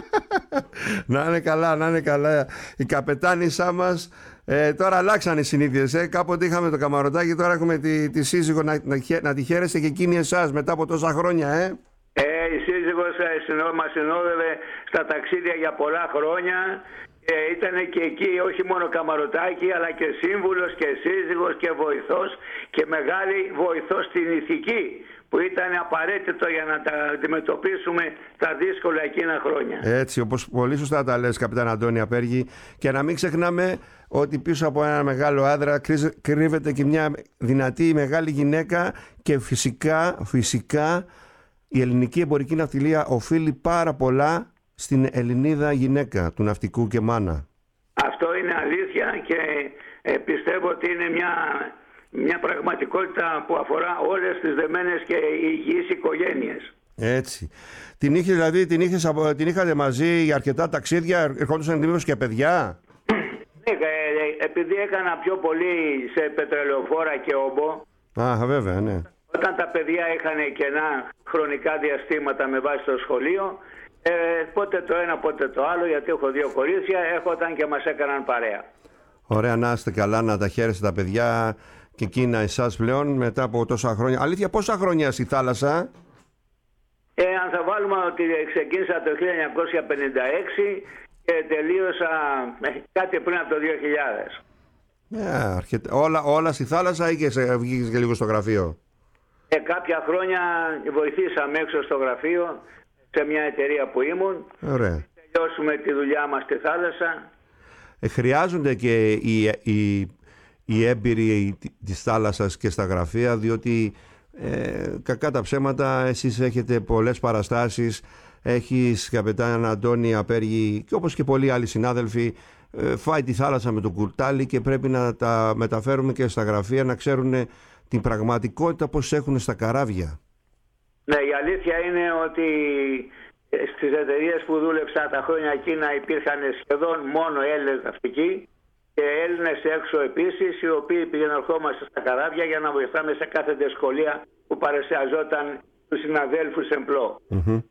Να είναι καλά, να είναι καλά. Η καπετάνισά μας, ε, τώρα αλλάξαν οι συνήθειες. Ε. Κάποτε είχαμε το καμαρωτάκι, τώρα έχουμε τη, τη σύζυγο να, να, να τη χαίρεστε και εκείνη εσάς μετά από τόσα χρόνια, ε. Ε, η σύζυγος ε, μας συνόδευε στα ταξίδια για πολλά χρόνια. Ε, ήταν και εκεί όχι μόνο καμαρωτάκι, αλλά και σύμβουλος και σύζυγος και βοηθός και μεγάλη βοηθός στην ηθική, που ήταν απαραίτητο για να τα αντιμετωπίσουμε τα δύσκολα εκείνα χρόνια. Έτσι, όπως πολύ σωστά τα λες, καπετάν Αντώνη Απέργη, και να μην ξεχνάμε ότι πίσω από ένα μεγάλο άντρα κρύβεται και μια δυνατή μεγάλη γυναίκα, και φυσικά, φυσικά η ελληνική εμπορική ναυτιλία οφείλει πάρα πολλά στην Ελληνίδα γυναίκα του ναυτικού και μάνα. Αυτό είναι αλήθεια και ε, πιστεύω ότι είναι μια, μια πραγματικότητα που αφορά όλες τις δεμένες και υγιείς οικογένειες. Έτσι. Την είχε, δηλαδή, την, είχες, την είχατε μαζί για αρκετά ταξίδια, ερχόντουσαν μήπως και παιδιά? Ναι, ε, επειδή έκανα πιο πολύ σε πετρελαιοφόρα και όμπο. Α, βέβαια, ναι. Όταν τα παιδιά είχαν κενά χρονικά διαστήματα με βάση το σχολείο, Ε, πότε το ένα πότε το άλλο, γιατί έχω δύο κορίτσια, έρχονταν και μας έκαναν παρέα. Ωραία, να είστε καλά, να τα χαίρεστε τα παιδιά και εκείνα εσάς πλέον μετά από τόσα χρόνια. Αλήθεια, πόσα χρόνια στη θάλασσα? Ε, αν θα βάλουμε ότι ξεκίνησα το χίλια εννιακόσια πενήντα έξι και τελείωσα ε, κάτι πριν από το δύο χιλιάδες. Yeah, αρκετά. Όλα, όλα στη θάλασσα ή και σε, βγήκες και λίγο στο γραφείο? Ε, κάποια χρόνια βοηθήσαμε έξω στο γραφείο, σε μια εταιρεία που ήμουν. Ωραία. Τελειώσουμε τη δουλειά μας στη θάλασσα. Ε, χρειάζονται και οι, οι, οι έμπειροι της θάλασσας και στα γραφεία, διότι ε, κακά τα ψέματα εσείς έχετε πολλές παραστάσεις. Έχεις, καπετάν Αντώνη Απέργη, και όπως και πολλοί άλλοι συνάδελφοι, ε, φάει τη θάλασσα με το κουρτάλι και πρέπει να τα μεταφέρουμε και στα γραφεία, να ξέρουν την πραγματικότητα πώς έχουν στα καράβια. Ναι, η αλήθεια είναι ότι στις εταιρείες που δούλεψα τα χρόνια εκείνα υπήρχαν σχεδόν μόνο Έλληνες ναυτικοί και Έλληνες έξω επίσης, οι οποίοι πήγαιναν ερχόμαστε στα καράβια για να βοηθάμε σε κάθε δυσκολία που παρουσιαζόταν τους συναδέλφους εμπλό. Mm-hmm.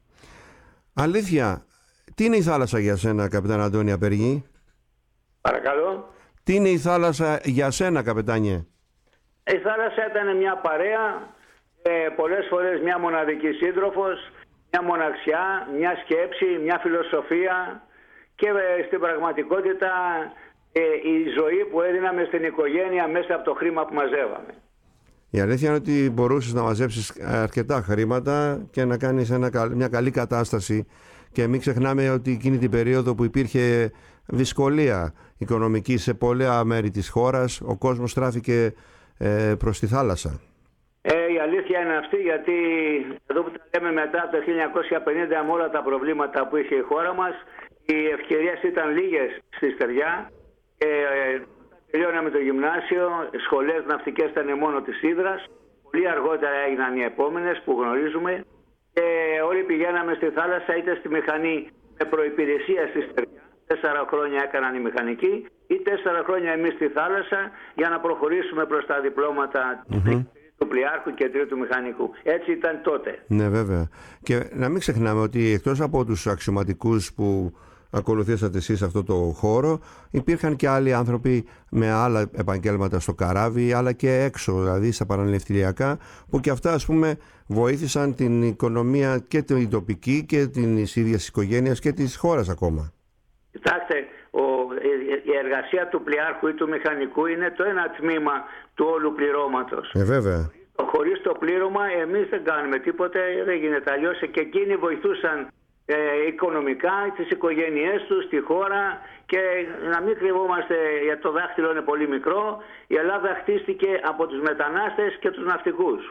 Αλήθεια, τι είναι η θάλασσα για σένα, καπετάν Αντώνη Απέργη? Παρακαλώ. Τι είναι η θάλασσα για σένα, καπετάνιε? Η θάλασσα ήταν μια παρέα, ε, πολλές φορές μια μοναδική σύντροφος, μια μοναξιά, μια σκέψη, μια φιλοσοφία και ε, στην πραγματικότητα ε, η ζωή που έδιναμε στην οικογένεια μέσα από το χρήμα που μαζεύαμε. Η αλήθεια είναι ότι μπορούσες να μαζέψεις αρκετά χρήματα και να κάνεις ένα, μια καλή κατάσταση, και μην ξεχνάμε ότι εκείνη την περίοδο που υπήρχε δυσκολία οικονομική σε πολλά μέρη της χώρας, ο κόσμος στράφηκε ε, προς τη θάλασσα. Ε, η αλήθεια είναι αυτή, γιατί εδώ που τα λέμε μετά το χίλια εννιακόσια πενήντα με όλα τα προβλήματα που είχε η χώρα μας, οι ευκαιρίες ήταν λίγες στη στεριά. Ε, ε, τελειώναμε το γυμνάσιο, σχολές ναυτικές ήταν μόνο της Ύδρας. Πολύ αργότερα έγιναν οι επόμενες που γνωρίζουμε και όλοι πηγαίναμε στη θάλασσα είτε στη μηχανή με προϋπηρεσία στη στεριά. Τέσσερα χρόνια έκαναν οι μηχανικοί ή τέσσερα χρόνια εμείς στη θάλασσα για να προχωρήσουμε προς τα διπλώματα mm-hmm. του πλοιάρχου και τρίτου μηχανικού. Έτσι ήταν τότε. Ναι, βέβαια. Και να μην ξεχνάμε ότι εκτός από τους αξιωματικούς που ακολουθήσατε εσείς αυτό το χώρο, υπήρχαν και άλλοι άνθρωποι με άλλα επαγγέλματα στο καράβι, αλλά και έξω, δηλαδή στα παραναυτιλιακά, που και αυτά, ας πούμε, βοήθησαν την οικονομία και την τοπική και την ίδια οικογένειας και της χώρας ακόμα. Κοιτάξτε, ο, η εργασία του πλοιάρχου ή του μηχανικού είναι το ένα τμήμα του όλου πληρώματος. Ε, βέβαια. Χωρίς το πλήρωμα εμείς δεν κάνουμε τίποτε, δεν γίνεται αλλιώς, και εκείνοι βοηθούσαν ε, οικονομικά τις οικογένειές τους, τη χώρα, και να μην κρυβόμαστε, γιατί το δάχτυλο είναι πολύ μικρό, η Ελλάδα χτίστηκε από τους μετανάστες και τους ναυτικούς.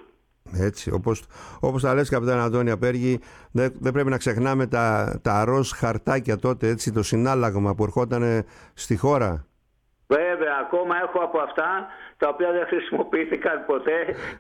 Έτσι, όπως, όπως τα λες καπετάν Αντώνη Απέργη, δεν, δεν πρέπει να ξεχνάμε τα, τα ροζ χαρτάκια τότε, έτσι, το συνάλλαγμα που ερχόταν στη χώρα. Βέβαια, ακόμα έχω από αυτά τα οποία δεν χρησιμοποιήθηκαν ποτέ.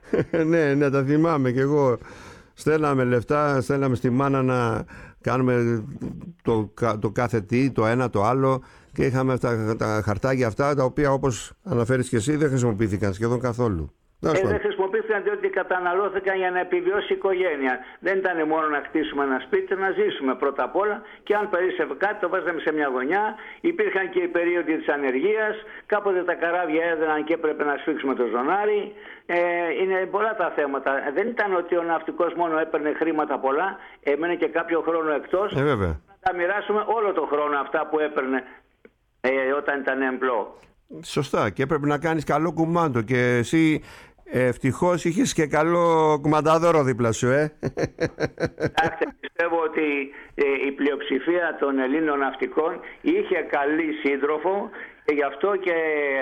Ναι, ναι, τα θυμάμαι κι εγώ. Στέλναμε λεφτά, στέλναμε στη μάνα να κάνουμε το, το κάθε τι, το ένα, το άλλο, και είχαμε αυτά, τα χαρτάκια αυτά, τα οποία, όπως αναφέρεις και εσύ, δεν χρησιμοποιήθηκαν σχεδόν καθόλου. Ε, δεν χρησιμοποιήθηκαν διότι καταναλώθηκαν για να επιβιώσει η οικογένεια. Δεν ήταν μόνο να χτίσουμε ένα σπίτι, να ζήσουμε πρώτα απ' όλα, και αν περίσσευε κάτι το βάζαμε σε μια γωνιά. Υπήρχαν και οι περίοδοι της ανεργίας, κάποτε τα καράβια έδαιναν και έπρεπε να σφίξουμε το ζωνάρι. Ε, είναι πολλά τα θέματα. Δεν ήταν ότι ο ναυτικός μόνο έπαιρνε χρήματα πολλά, έμενε και κάποιο χρόνο εκτός. Ε, βέβαια. Να τα μοιράσουμε όλο το χρόνο αυτά που έπαιρνε ε, όταν ήταν εμπλό. Σωστά, και έπρεπε να κάνεις καλό κουμάντο, και εσύ ευτυχώς είχες και καλό κουμαντάδωρο δίπλα σου, ε. Κοιτάξτε, πιστεύω ότι ε, η πλειοψηφία των Ελλήνων ναυτικών είχε καλή σύντροφο, και γι' αυτό και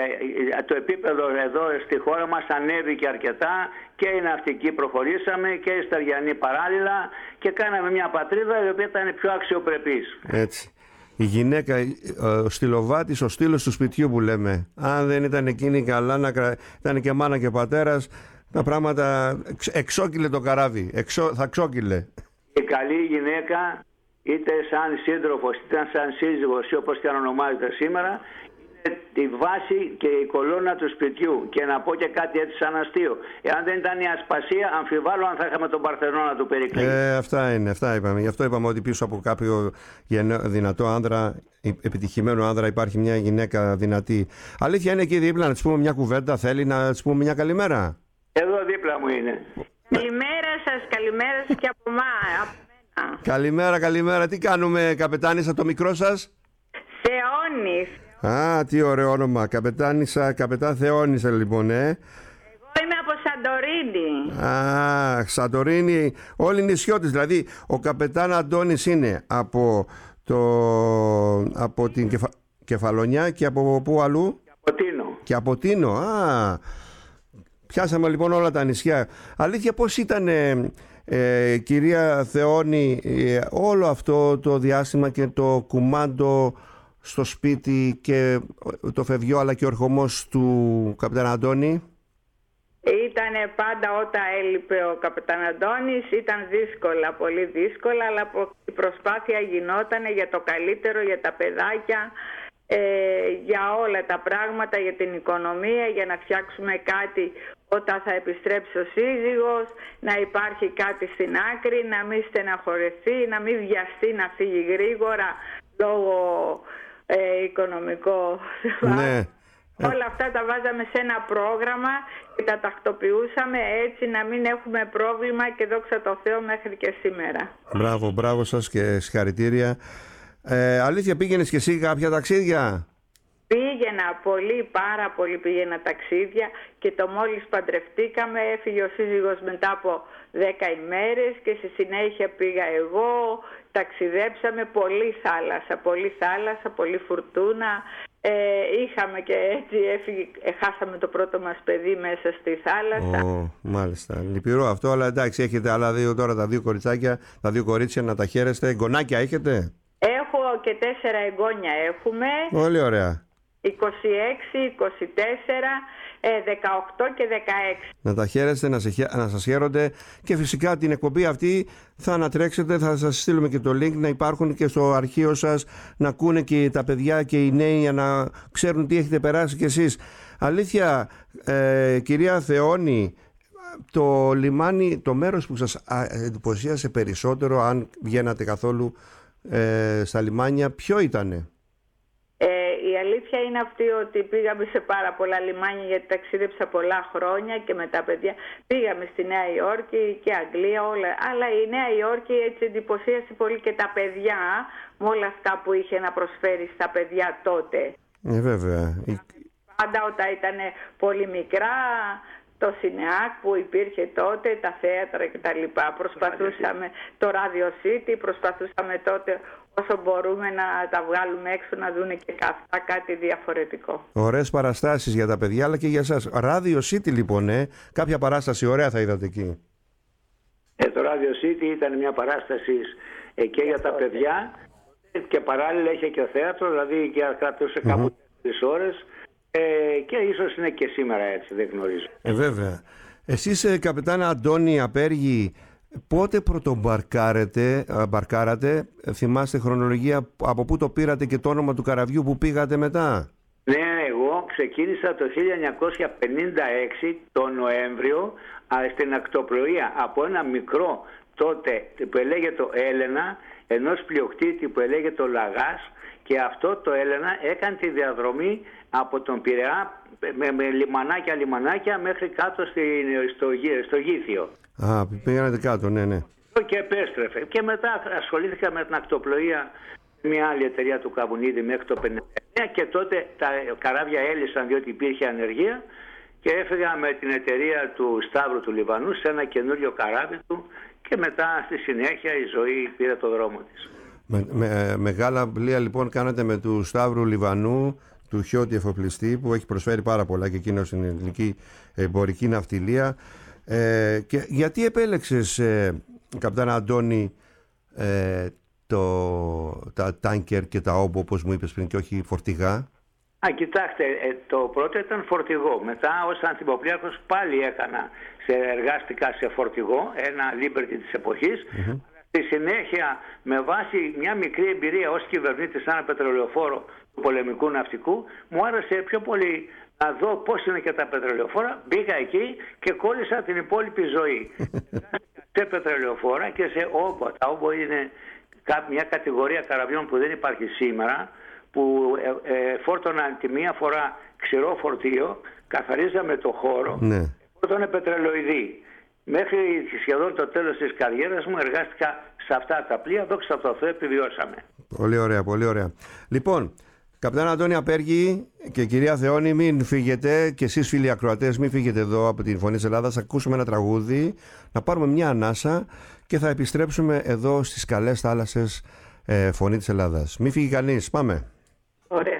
ε, το επίπεδο εδώ στη χώρα μας ανέβηκε αρκετά, και οι ναυτικοί προχωρήσαμε και οι στεριανοί παράλληλα, και κάναμε μια πατρίδα η οποία ήταν πιο αξιοπρεπής. Έτσι. Η γυναίκα, ο στυλοβάτης, ο στήλος του σπιτιού που λέμε. Αν δεν ήταν εκείνη καλά, να κρα... ήταν και μάνα και πατέρας, τα πράγματα εξόκυλε το καράβι. Εξό... Θα ξόκυλε. Η καλή γυναίκα, είτε σαν σύντροφος, είτε σαν σύζυγος, ή όπως και αν ονομάζεται σήμερα, είναι τη βάση και η κολόνα του σπιτιού. Και να πω και κάτι έτσι σαν αστείο. Εάν δεν ήταν η ασπασία, αμφιβάλλω αν θα είχαμε τον Παρθενώνα του Περικλή. Ε, αυτά είναι, αυτά είπαμε. Γι' αυτό είπαμε ότι πίσω από κάποιο δυνατό άνδρα, επιτυχημένο άνδρα, υπάρχει μια γυναίκα δυνατή. Αλήθεια είναι εκεί δίπλα να της πούμε μια κουβέντα, θέλει να της πούμε μια καλημέρα. Εδώ δίπλα μου είναι. Καλημέρα σας, καλημέρα σας και από μένα. Καλημέρα, καλημέρα. Τι κάνουμε, καπετάνισσα, το μικρό σας? Θεόνης. Α, τι ωραίο όνομα. Καπετάνισσα, καπετάν Θεόνισσα λοιπόν, ε. Εγώ είμαι από Σαντορίνη. Α, Σαντορίνη, όλοι νησιώτες. Δηλαδή, ο καπετάν Αντώνης είναι από, το, από την Κεφα, Κεφαλονιά, και από πού αλλού? Και από Τίνο. Και από Τίνο, α. Πιάσαμε λοιπόν όλα τα νησιά. Αλήθεια, πώς ήταν, ε, ε, κυρία Θεόνη, ε, όλο αυτό το διάστημα και το κουμάντο στο σπίτι και το φευγιό αλλά και ο ερχομός του καπετάν Αντώνη? Ήτανε πάντα όταν έλειπε ο καπετάν Αντώνης, ήταν δύσκολα, πολύ δύσκολα, αλλά η προσπάθεια γινότανε για το καλύτερο, για τα παιδάκια, ε, για όλα τα πράγματα, για την οικονομία, για να φτιάξουμε κάτι όταν θα επιστρέψει ο σύζυγος, να υπάρχει κάτι στην άκρη, να μην στεναχωρεθεί, να μην βιαστεί να φύγει γρήγορα λόγω ε, οικονομικό. Ναι. Όλα αυτά τα βάζαμε σε ένα πρόγραμμα και τα τακτοποιούσαμε έτσι να μην έχουμε πρόβλημα, και δόξα τω Θεώ μέχρι και σήμερα. Μπράβο, μπράβο σας και συγχαρητήρια. Ε, αλήθεια, πήγαινες και εσύ κάποια ταξίδια? Πήγαινα πολύ, πάρα πολύ πήγαινα ταξίδια, και το μόλις παντρευτήκαμε έφυγε ο σύζυγος μετά από δέκα ημέρες, και στη συνέχεια πήγα εγώ, ταξιδέψαμε, πολύ θάλασσα, πολύ θάλασσα, πολύ φουρτούνα. Ε, είχαμε και έτσι έφυγε, ε, χάσαμε το πρώτο μας παιδί μέσα στη θάλασσα. Oh, μάλιστα, λυπηρό αυτό, αλλά εντάξει, έχετε άλλα δύο τώρα, τα δύο κοριτσάκια, τα δύο κορίτσια να τα χαίρεστε. Εγγονάκια έχετε? Έχω και τέσσερα εγγόνια έχουμε. Πολύ ωραία. είκοσι έξι, είκοσι τέσσερα, δεκαοκτώ και δεκαέξι. Να τα χαίρεστε, να, σε, να σας χαίρονται, και φυσικά την εκπομπή αυτή θα ανατρέξετε, θα σας στείλουμε και το link να υπάρχουν και στο αρχείο σας, να ακούνε και τα παιδιά και οι νέοι για να ξέρουν τι έχετε περάσει κι εσείς. Αλήθεια, ε, κυρία Θεόνη, το λιμάνι, το μέρος που σας εντυπωσίασε περισσότερο, αν βγαίνατε καθόλου ε, στα λιμάνια, ποιο ήτανε? Ε, η αλήθεια είναι αυτή ότι πήγαμε σε πάρα πολλά λιμάνια, γιατί ταξίδεψα πολλά χρόνια και με τα παιδιά. Πήγαμε στη Νέα Υόρκη και Αγγλία, όλα. Αλλά η Νέα Υόρκη έτσι εντυπωσίασε πολύ και τα παιδιά, με όλα αυτά που είχε να προσφέρει στα παιδιά τότε. Ε, βέβαια. Πάντα όταν ήταν πολύ μικρά, το Σινεάκ που υπήρχε τότε, τα θέατρα κτλ. Προσπαθούσαμε, το Radio City, προσπαθούσαμε τότε όσο μπορούμε να τα βγάλουμε έξω, να δούνε και αυτά κάτι διαφορετικό. Ωραίες παραστάσεις για τα παιδιά αλλά και για εσάς. Radio City λοιπόν, ε. Κάποια παράσταση ωραία θα είδατε εκεί? Ε, το Radio City ήταν μια παράσταση ε, και για τα παιδιά και παράλληλα είχε και θέατρο, δηλαδή και κρατούσε κάπου mm-hmm. τρεις ώρες ε, και ίσως είναι και σήμερα έτσι, δεν γνωρίζω. Ε, βέβαια. Εσείς, ε, καπετάνα Αντώνη Απέργη, πότε πρωτομπαρκάρετε, μπαρκάρατε, θυμάστε χρονολογία, από πού το πήρατε και το όνομα του καραβιού που πήγατε μετά? Ναι, εγώ ξεκίνησα το χίλια εννιακόσια πενήντα έξι το Νοέμβριο στην ακτοπλοεία από ένα μικρό τότε που έλεγε το Έλενα, ενός πλειοκτήτη που έλεγε το Λαγάς, και αυτό το Έλενα έκανε τη διαδρομή από τον Πειραιά με, με λιμανάκια λιμανάκια μέχρι κάτω στη, στο, στο Γήθιο. Α, πήγατε κάτω, ναι, ναι. Και επέστρεφε. Και μετά ασχολήθηκα με την ακτοπλοεία, μια άλλη εταιρεία του Καβουνίδη μέχρι το πενήντα εννέα, και τότε τα καράβια έλυσαν διότι υπήρχε ανεργία και έφυγα με την εταιρεία του Σταύρου του Λιβανού σε ένα καινούριο καράβι του και μετά στη συνέχεια η ζωή πήρε το δρόμο της. Με, με, μεγάλα πλοία λοιπόν κάνατε με του Σταύρου Λιβανού, του Χιώτη εφοπλιστή, που έχει προσφέρει πάρα πολλά και εκείνο στην ελληνική εμπορική ναυτιλία. Ε, και γιατί επέλεξες, ε, καπετάνα Αντώνη, ε, το, τα τάνκερ και τα όμπο, όπως μου είπες πριν, και όχι φορτηγά? Α, κοιτάξτε, ε, το πρώτο ήταν φορτηγό. Μετά ως ανθυποπλοίαρχος πάλι έκανα, σε, εργάστηκα σε φορτηγό, ένα Liberty της εποχής. Mm-hmm. Στη συνέχεια, με βάση μια μικρή εμπειρία ως κυβερνήτης σε ένα πετρελαιοφόρο του πολεμικού ναυτικού, μου άρεσε πιο πολύ να δω πώς είναι και τα πετρελαιοφόρα. Μπήκα εκεί και κόλλησα την υπόλοιπη ζωή. Σε πετρελαιοφόρα και σε όμπο. Τα όμπο είναι μια κατηγορία καραβιών που δεν υπάρχει σήμερα, που ε, ε, φόρτωναν τη μία φορά ξηρό φορτίο, καθαρίζαμε το χώρο, ναι. Φόρτωνε πετρελοειδή. Μέχρι σχεδόν το τέλος της καριέρας μου εργάστηκα σε αυτά τα πλοία, δόξα τω Θεώ επιβιώσαμε. Πολύ ωραία, πολύ ωραία. Λοιπόν, καπετάνα Αντώνη Απέργη και κυρία Θεώνη, μην φύγετε, και εσείς φίλοι ακροατές μην φύγετε εδώ από την Φωνή της Ελλάδας. Θα ακούσουμε ένα τραγούδι, να πάρουμε μια ανάσα και θα επιστρέψουμε εδώ στις καλές θάλασσες ε, Φωνή της Ελλάδας. Μην φύγει κανείς, πάμε. Ωραία.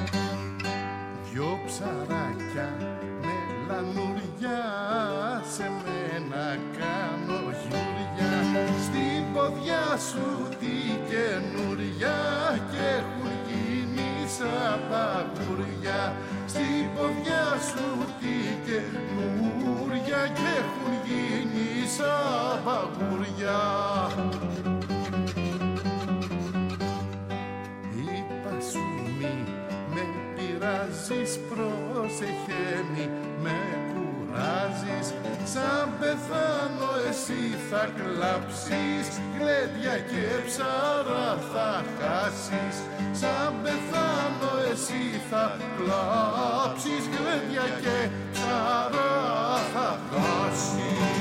Δυο ψαράκια με λανουριά σε σου τη καινούρια και έχουν γίνει σαν παγουριά. Στην ποδιά σου τη καινούρια και έχουν γίνει σαν παγουριά. Είπα σου μη με πειράζεις, πρόσεχε μη με κουράζεις. Σαν πεθάνω εσύ θα κλάψεις, γλέντια και ψαρά θα χάσεις. Σαν πεθάνω εσύ θα κλάψεις, γλέντια και ψαρά θα χάσεις.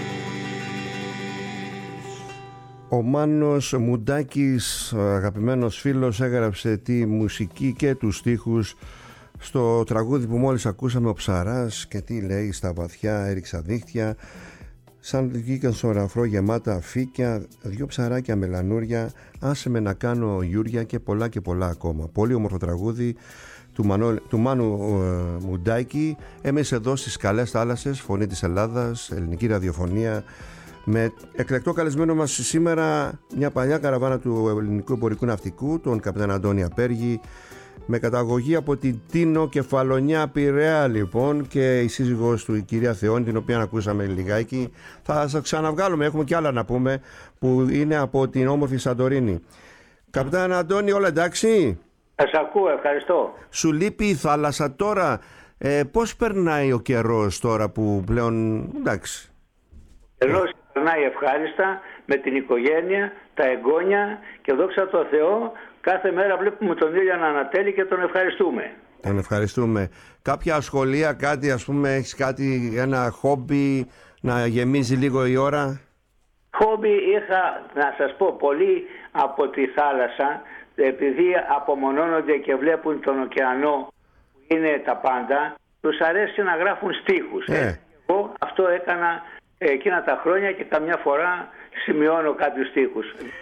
Ο Μάνος Μουντάκης, αγαπημένος φίλος, έγραψε τη μουσική και τους στίχους στο τραγούδι που μόλις ακούσαμε, ο Ψαράς, και τι λέει: στα βαθιά έριξα δίχτυα, σαν βγήκαν στο ραφρό γεμάτα φύκια, δυο ψαράκια με λανούρια, άσε με να κάνω γιούρια, και πολλά και πολλά ακόμα. Πολύ όμορφο τραγούδι του, Μανώ, του Μάνου ε, Μουντάκη. Εμείς εδώ στις καλές θάλασσες, φωνή της Ελλάδας, ελληνική ραδιοφωνία, με εκλεκτό καλεσμένο μας σήμερα μια παλιά καραβάνα του ελληνικού εμπορικού ναυτικού, τον καπετάν Αντώνη Απέργη, με καταγωγή από την Τίνο Κεφαλονιά Πειραιά λοιπόν, και η σύζυγος του η κυρία Θεόνη, την οποία ακούσαμε λιγάκι. Θα σας ξαναβγάλουμε, έχουμε κι άλλα να πούμε, που είναι από την όμορφη Σαντορίνη. Καπετάν Αντώνη, όλα εντάξει? Σας ακούω, ευχαριστώ. Σου λείπει η θάλασσα τώρα? Ε, πώς περνάει ο καιρός τώρα που πλέον εντάξει? Ο καιρός περνάει ευχάριστα με την οικογένεια, τα εγγόνια, και δόξα τω Θεώ κάθε μέρα βλέπουμε τον ήλιο να ανατέλει και τον ευχαριστούμε. Τον ευχαριστούμε. Κάποια ασχολία, κάτι, ας πούμε, έχεις κάτι, ένα χόμπι να γεμίζει λίγο η ώρα? Χόμπι είχα, να σας πω, πολύ από τη θάλασσα, επειδή απομονώνονται και βλέπουν τον ωκεανό που είναι τα πάντα, τους αρέσει να γράφουν στίχους. Ε. Εγώ αυτό έκανα εκείνα τα χρόνια και καμιά φορά σημειώνω κάποιους στίχους.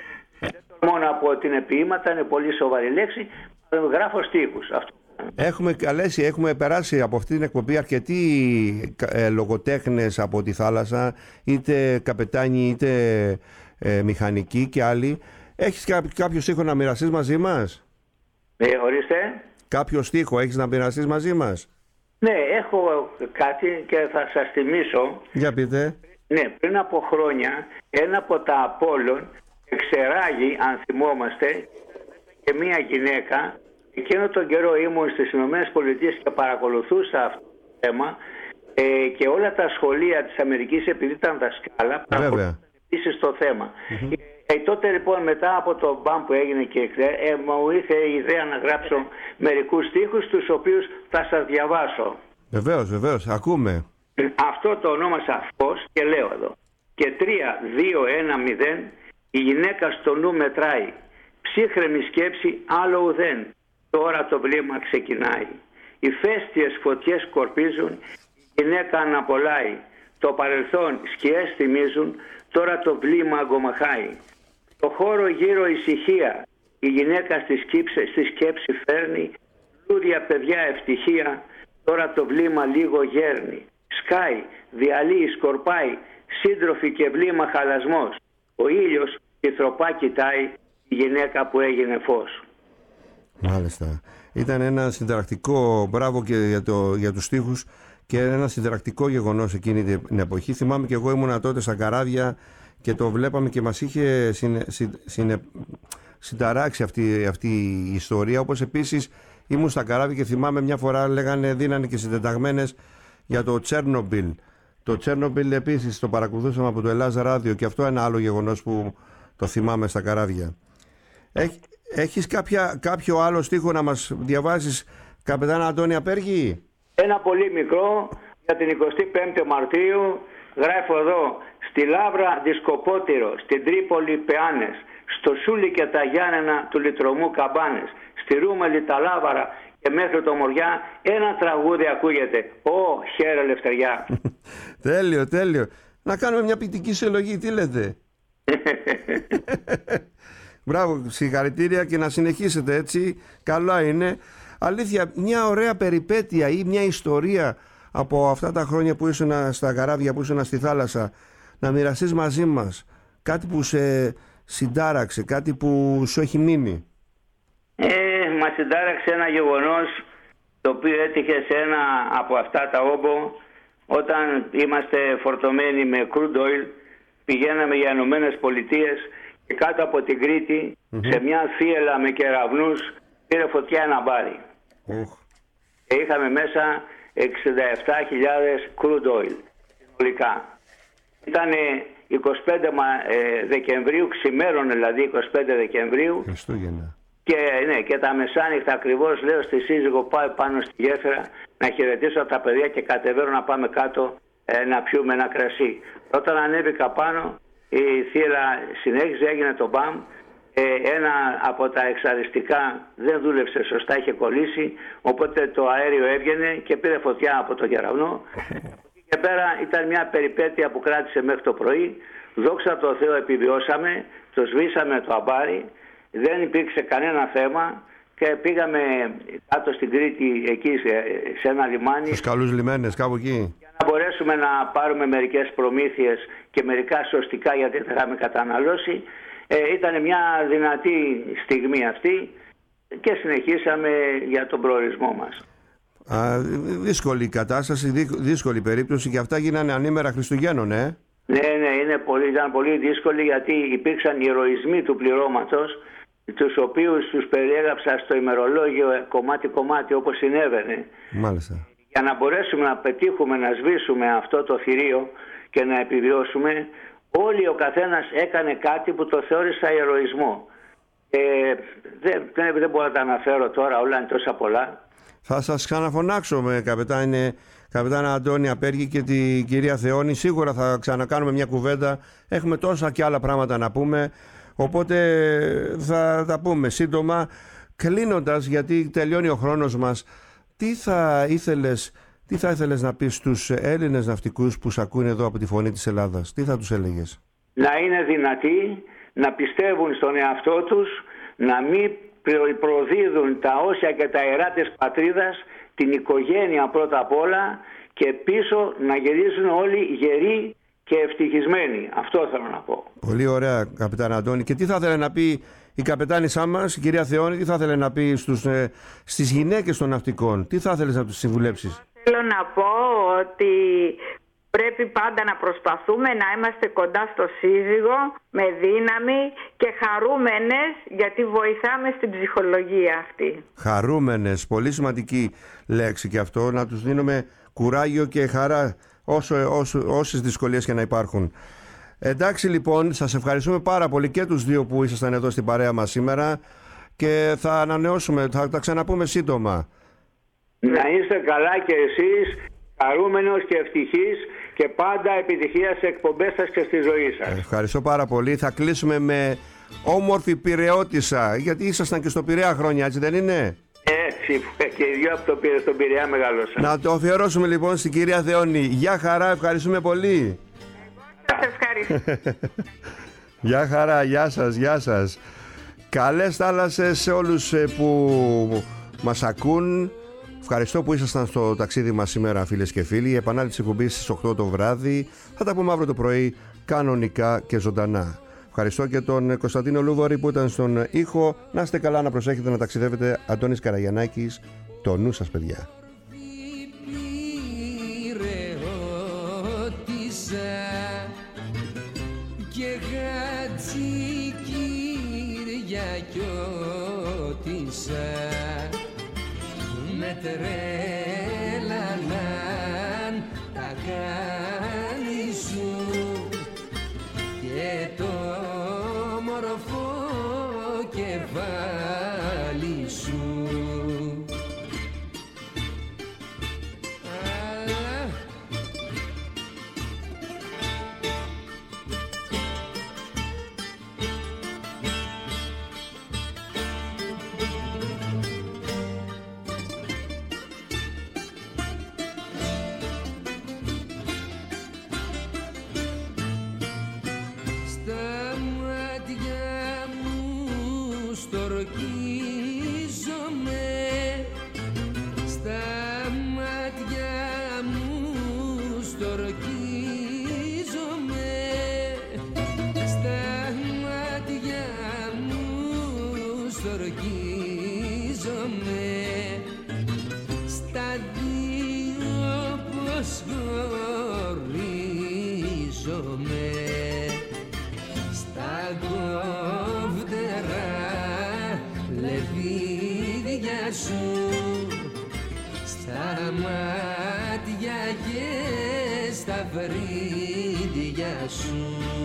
Μόνο από την επιήματα, είναι πολύ σοβαρή λέξη, γράφω στίχους. Αυτό. Έχουμε καλέσει, έχουμε περάσει από αυτή την εκπομπή αρκετοί ε, λογοτέχνες από τη θάλασσα, είτε καπετάνοι είτε ε, μηχανικοί και άλλοι. Έχεις κά, κάποιο στίχο να μοιραστείς μαζί μας? Ε, ορίστε. Κάποιο στίχο έχεις να μοιραστείς μαζί μας? Ναι, έχω κάτι και θα σας θυμίσω. Για πείτε. Ναι, πριν από χρόνια ένα από τα Απόλλων εξεράγει, αν θυμόμαστε, και μία γυναίκα. Εκείνο τον καιρό ήμουν στις Ηνωμένες Πολιτείες και παρακολουθούσα αυτό το θέμα, ε, και όλα τα σχολεία της Αμερικής, επειδή ήταν δασκάλα, παρακολουθούσαν επίσης το θέμα. Mm-hmm. Ε, ε, τότε λοιπόν, μετά από το μπαμ που έγινε και ε, μου ήρθε η ιδέα να γράψω μερικούς στίχους, τους οποίους θα σας διαβάσω. Βεβαίως, βεβαίως, ακούμε. Αυτό το ονόμασα Φως και λέω εδώ: και τρία, δύο, ένα, μηδέν, η γυναίκα στο νου μετράει, ψύχρεμη σκέψη άλλο ουδέν, τώρα το βλήμα ξεκινάει. Οι φέστιες φωτιές σκορπίζουν, η γυναίκα αναπολάει, το παρελθόν σκιές θυμίζουν, τώρα το βλήμα αγκομαχάει. Το χώρο γύρω ησυχία, η γυναίκα στη σκέψη, στη σκέψη φέρνει, λούδια παιδιά ευτυχία, τώρα το βλήμα λίγο γέρνει. Σκάει, διαλύει, σκορπάει, σύντροφη και βλήμα χαλασμός. Ο ήλιος η θροπά κοιτάει, η γυναίκα που έγινε φως. Μάλιστα. Ήταν ένα συνταρακτικό, μπράβο και για, το, για τους στίχους, και ένα συνταρακτικό γεγονός εκείνη την εποχή. Θυμάμαι και εγώ ήμουνα τότε στα καράβια και το βλέπαμε και μας είχε συνε, συνε, συνταράξει αυτή, αυτή η ιστορία. Όπως επίσης ήμουν στα καράβια και θυμάμαι μια φορά λέγανε, δίνανε και συντεταγμένες για το Τσέρνομπιλ. Το Τσέρνομπιλ επίσης το παρακολουθούσαμε από το Ελλάς Ράδιο, και αυτό ένα άλλο γεγονός που το θυμάμαι στα καράβια. Έχει, έχεις κάποια, κάποιο άλλο στίχο να μας διαβάσεις, καπετάν Αντώνη Απέργη? Ένα πολύ μικρό για την εικοστή πέμπτη Μαρτίου. Γράφω εδώ: στη Λαύρα δισκοπότηρο, στην Τρίπολη πεάνες, στο Σούλι και τα Γιάννενα του Λιτρομού καμπάνες, στη Ρούμελη τα Λάβαρα και μέχρι το Μοριά ένα τραγούδι ακούγεται. Ω, χαίρε ελευθεριά. Τέλειο, τέλειο. Να κάνουμε μια ποιητική συλλογή, τι λέτε? Μπράβο, συγχαρητήρια, και να συνεχίσετε έτσι, καλά είναι. Αλήθεια, μια ωραία περιπέτεια ή μια ιστορία από αυτά τα χρόνια που ήσουν στα καράβια, που ήσουν στη θάλασσα, να μοιραστείς μαζί μας. Κάτι που σε, συντάραξε, κάτι που σου έχει μείνει? Ε, μας συντάραξε ένα γεγονός το οποίο έτυχε σε ένα από αυτά τα όμπο, όταν είμαστε φορτωμένοι με crude oil, πηγαίναμε για Ηνωμένες Πολιτείες και κάτω από την Κρήτη, mm-hmm. σε μια θύελα με κεραυνούς, πήρε φωτιά ένα μπάρι. Oh. Και είχαμε μέσα εξήντα επτά χιλιάδες crude oil συνολικά. Ήταν είκοσι πέντε Δεκεμβρίου, ξημέρωνε δηλαδή είκοσι πέντε Δεκεμβρίου. Χριστούγεννα. Και, ναι, και τα μεσάνυχτα ακριβώς λέω στη σύζυγο, πάω πάνω στη γέφυρα να χαιρετήσω τα παιδιά και κατεβαίνω να πάμε κάτω ε, να πιούμε ένα κρασί. Όταν ανέβηκα πάνω, η θύελα συνέχιζε, έγινε το μπαμ. Ε, ένα από τα εξαριστικά δεν δούλεψε σωστά, είχε κολλήσει, οπότε το αέριο έβγαινε και πήρε φωτιά από το κεραυνό. Και πέρα ήταν μια περιπέτεια που κράτησε μέχρι το πρωί. Δόξα τω Θεώ επιβιώσαμε, το σβήσαμε το αμπάρι, δεν υπήρξε κανένα θέμα και πήγαμε κάτω στην Κρήτη, εκεί σε, σε ένα λιμάνι. Στους καλούς λιμένες, κάπου εκεί. Για να μπορέσουμε να πάρουμε μερικές προμήθειες και μερικά σωστικά, γιατί θα είχαμε καταναλώσει. Ε, ήταν μια δυνατή στιγμή αυτή και συνεχίσαμε για τον προορισμό μας. Α, δύσκολη κατάσταση, δύσκολη περίπτωση, και αυτά γίνανε ανήμερα Χριστουγέννων, ε? Ναι, ναι, είναι πολύ, ήταν πολύ δύσκολη, γιατί υπήρξαν ηρωισμοί του πληρώματος, τους οποίους τους περιέγραψα στο ημερολόγιο κομμάτι-κομμάτι όπως συνέβαινε. Μάλιστα. Για να μπορέσουμε να πετύχουμε να σβήσουμε αυτό το θηρίο και να επιβιώσουμε, όλοι ο καθένας έκανε κάτι που το θεώρησα ηρωισμό. Ε, δεν, δεν, δεν μπορώ να τα αναφέρω τώρα, όλα είναι τόσα πολλά. Θα σας ξαναφωνάξω με καπετάνε, καπετάνα Αντώνη Απέργη και την κυρία Θεόνη. Σίγουρα θα ξανακάνουμε μια κουβέντα. Έχουμε τόσα και άλλα πράγματα να πούμε. Οπότε θα τα πούμε σύντομα. Κλείνοντας, γιατί τελειώνει ο χρόνος μας, τι θα ήθελες, τι θα ήθελες να πεις στους Έλληνες ναυτικούς που σ' ακούνε εδώ από τη Φωνή της Ελλάδας? Τι θα τους έλεγες? Να είναι δυνατοί, να πιστεύουν στον εαυτό τους, να μην προδίδουν τα όσια και τα ιερά της πατρίδας, την οικογένεια πρώτα απ' όλα, και πίσω να γυρίζουν όλοι γεροί και ευτυχισμένοι. Αυτό θέλω να πω. Πολύ ωραία, καπετάνα Αντώνη. Και τι θα ήθελε να πει η καπετάνισά μας, η κυρία Θεόνη, τι θα ήθελε να πει στους, ε, στις γυναίκες των ναυτικών? Τι θα ήθελες να τους συμβουλέψεις? Θέλω να πω ότι πρέπει πάντα να προσπαθούμε να είμαστε κοντά στο σύζυγο, με δύναμη και χαρούμενες, γιατί βοηθάμε στην ψυχολογία αυτή. Χαρούμενες, πολύ σημαντική λέξη και αυτό, να τους δίνουμε κουράγιο και χαρά όσο, όσο, όσες δυσκολίες και να υπάρχουν. Εντάξει λοιπόν, σας ευχαριστούμε πάρα πολύ και τους δύο που ήσασταν εδώ στην παρέα μας σήμερα και θα ανανεώσουμε, θα τα ξαναπούμε σύντομα. Να είστε καλά και εσείς, χαρούμενος και ευτυχής, και πάντα επιτυχία σε εκπομπές σας και στη ζωή σας. Ευχαριστώ πάρα πολύ. Θα κλείσουμε με όμορφη Πειραιώτισσα, γιατί ήσασταν και στο Πειραιά χρόνια, έτσι δεν είναι? Έτσι, και οι δυο από το Πειραιά, στον Πειραιά μεγαλώσαν. Να το αφιερώσουμε λοιπόν στην κυρία Θεόνη. Γεια χαρά, ευχαριστούμε πολύ. Σας ευχαριστώ. Γεια χαρά, γεια σας, γεια σας. Καλές θάλασσες σε όλους που μας ακούν. Ευχαριστώ που ήσασταν στο ταξίδι μας σήμερα, φίλες και φίλοι. Η επανάληψη εκπομπής στις οκτώ το βράδυ. Θα τα πούμε αύριο το πρωί κανονικά και ζωντανά. Ευχαριστώ και τον Κωνσταντίνο Λούβαρη που ήταν στον ήχο. Να είστε καλά, να προσέχετε, να ταξιδεύετε. Αντώνης Καραγιαννάκης, το νου σας παιδιά. Με τρέλαναν τα κάνει σου και το μορφό κεφάλι σου. Στορκίζομαι στα μάτια κόφτερα λεβίδια σου στα μάτια και στα φρύδια σου.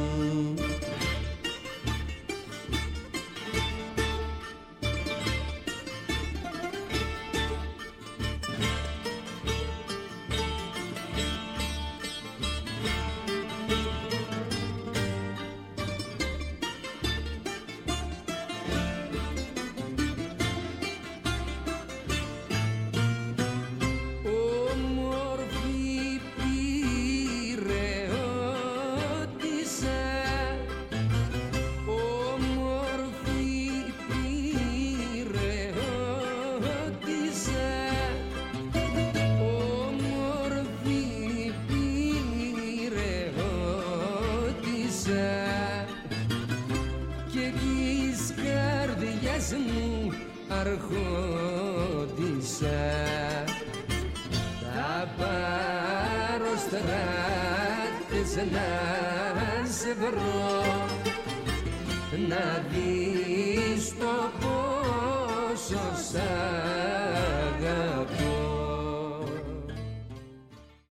Αρχόντισα, θα πάρω στράτες να σε βρω, να δεις το πόσο σ'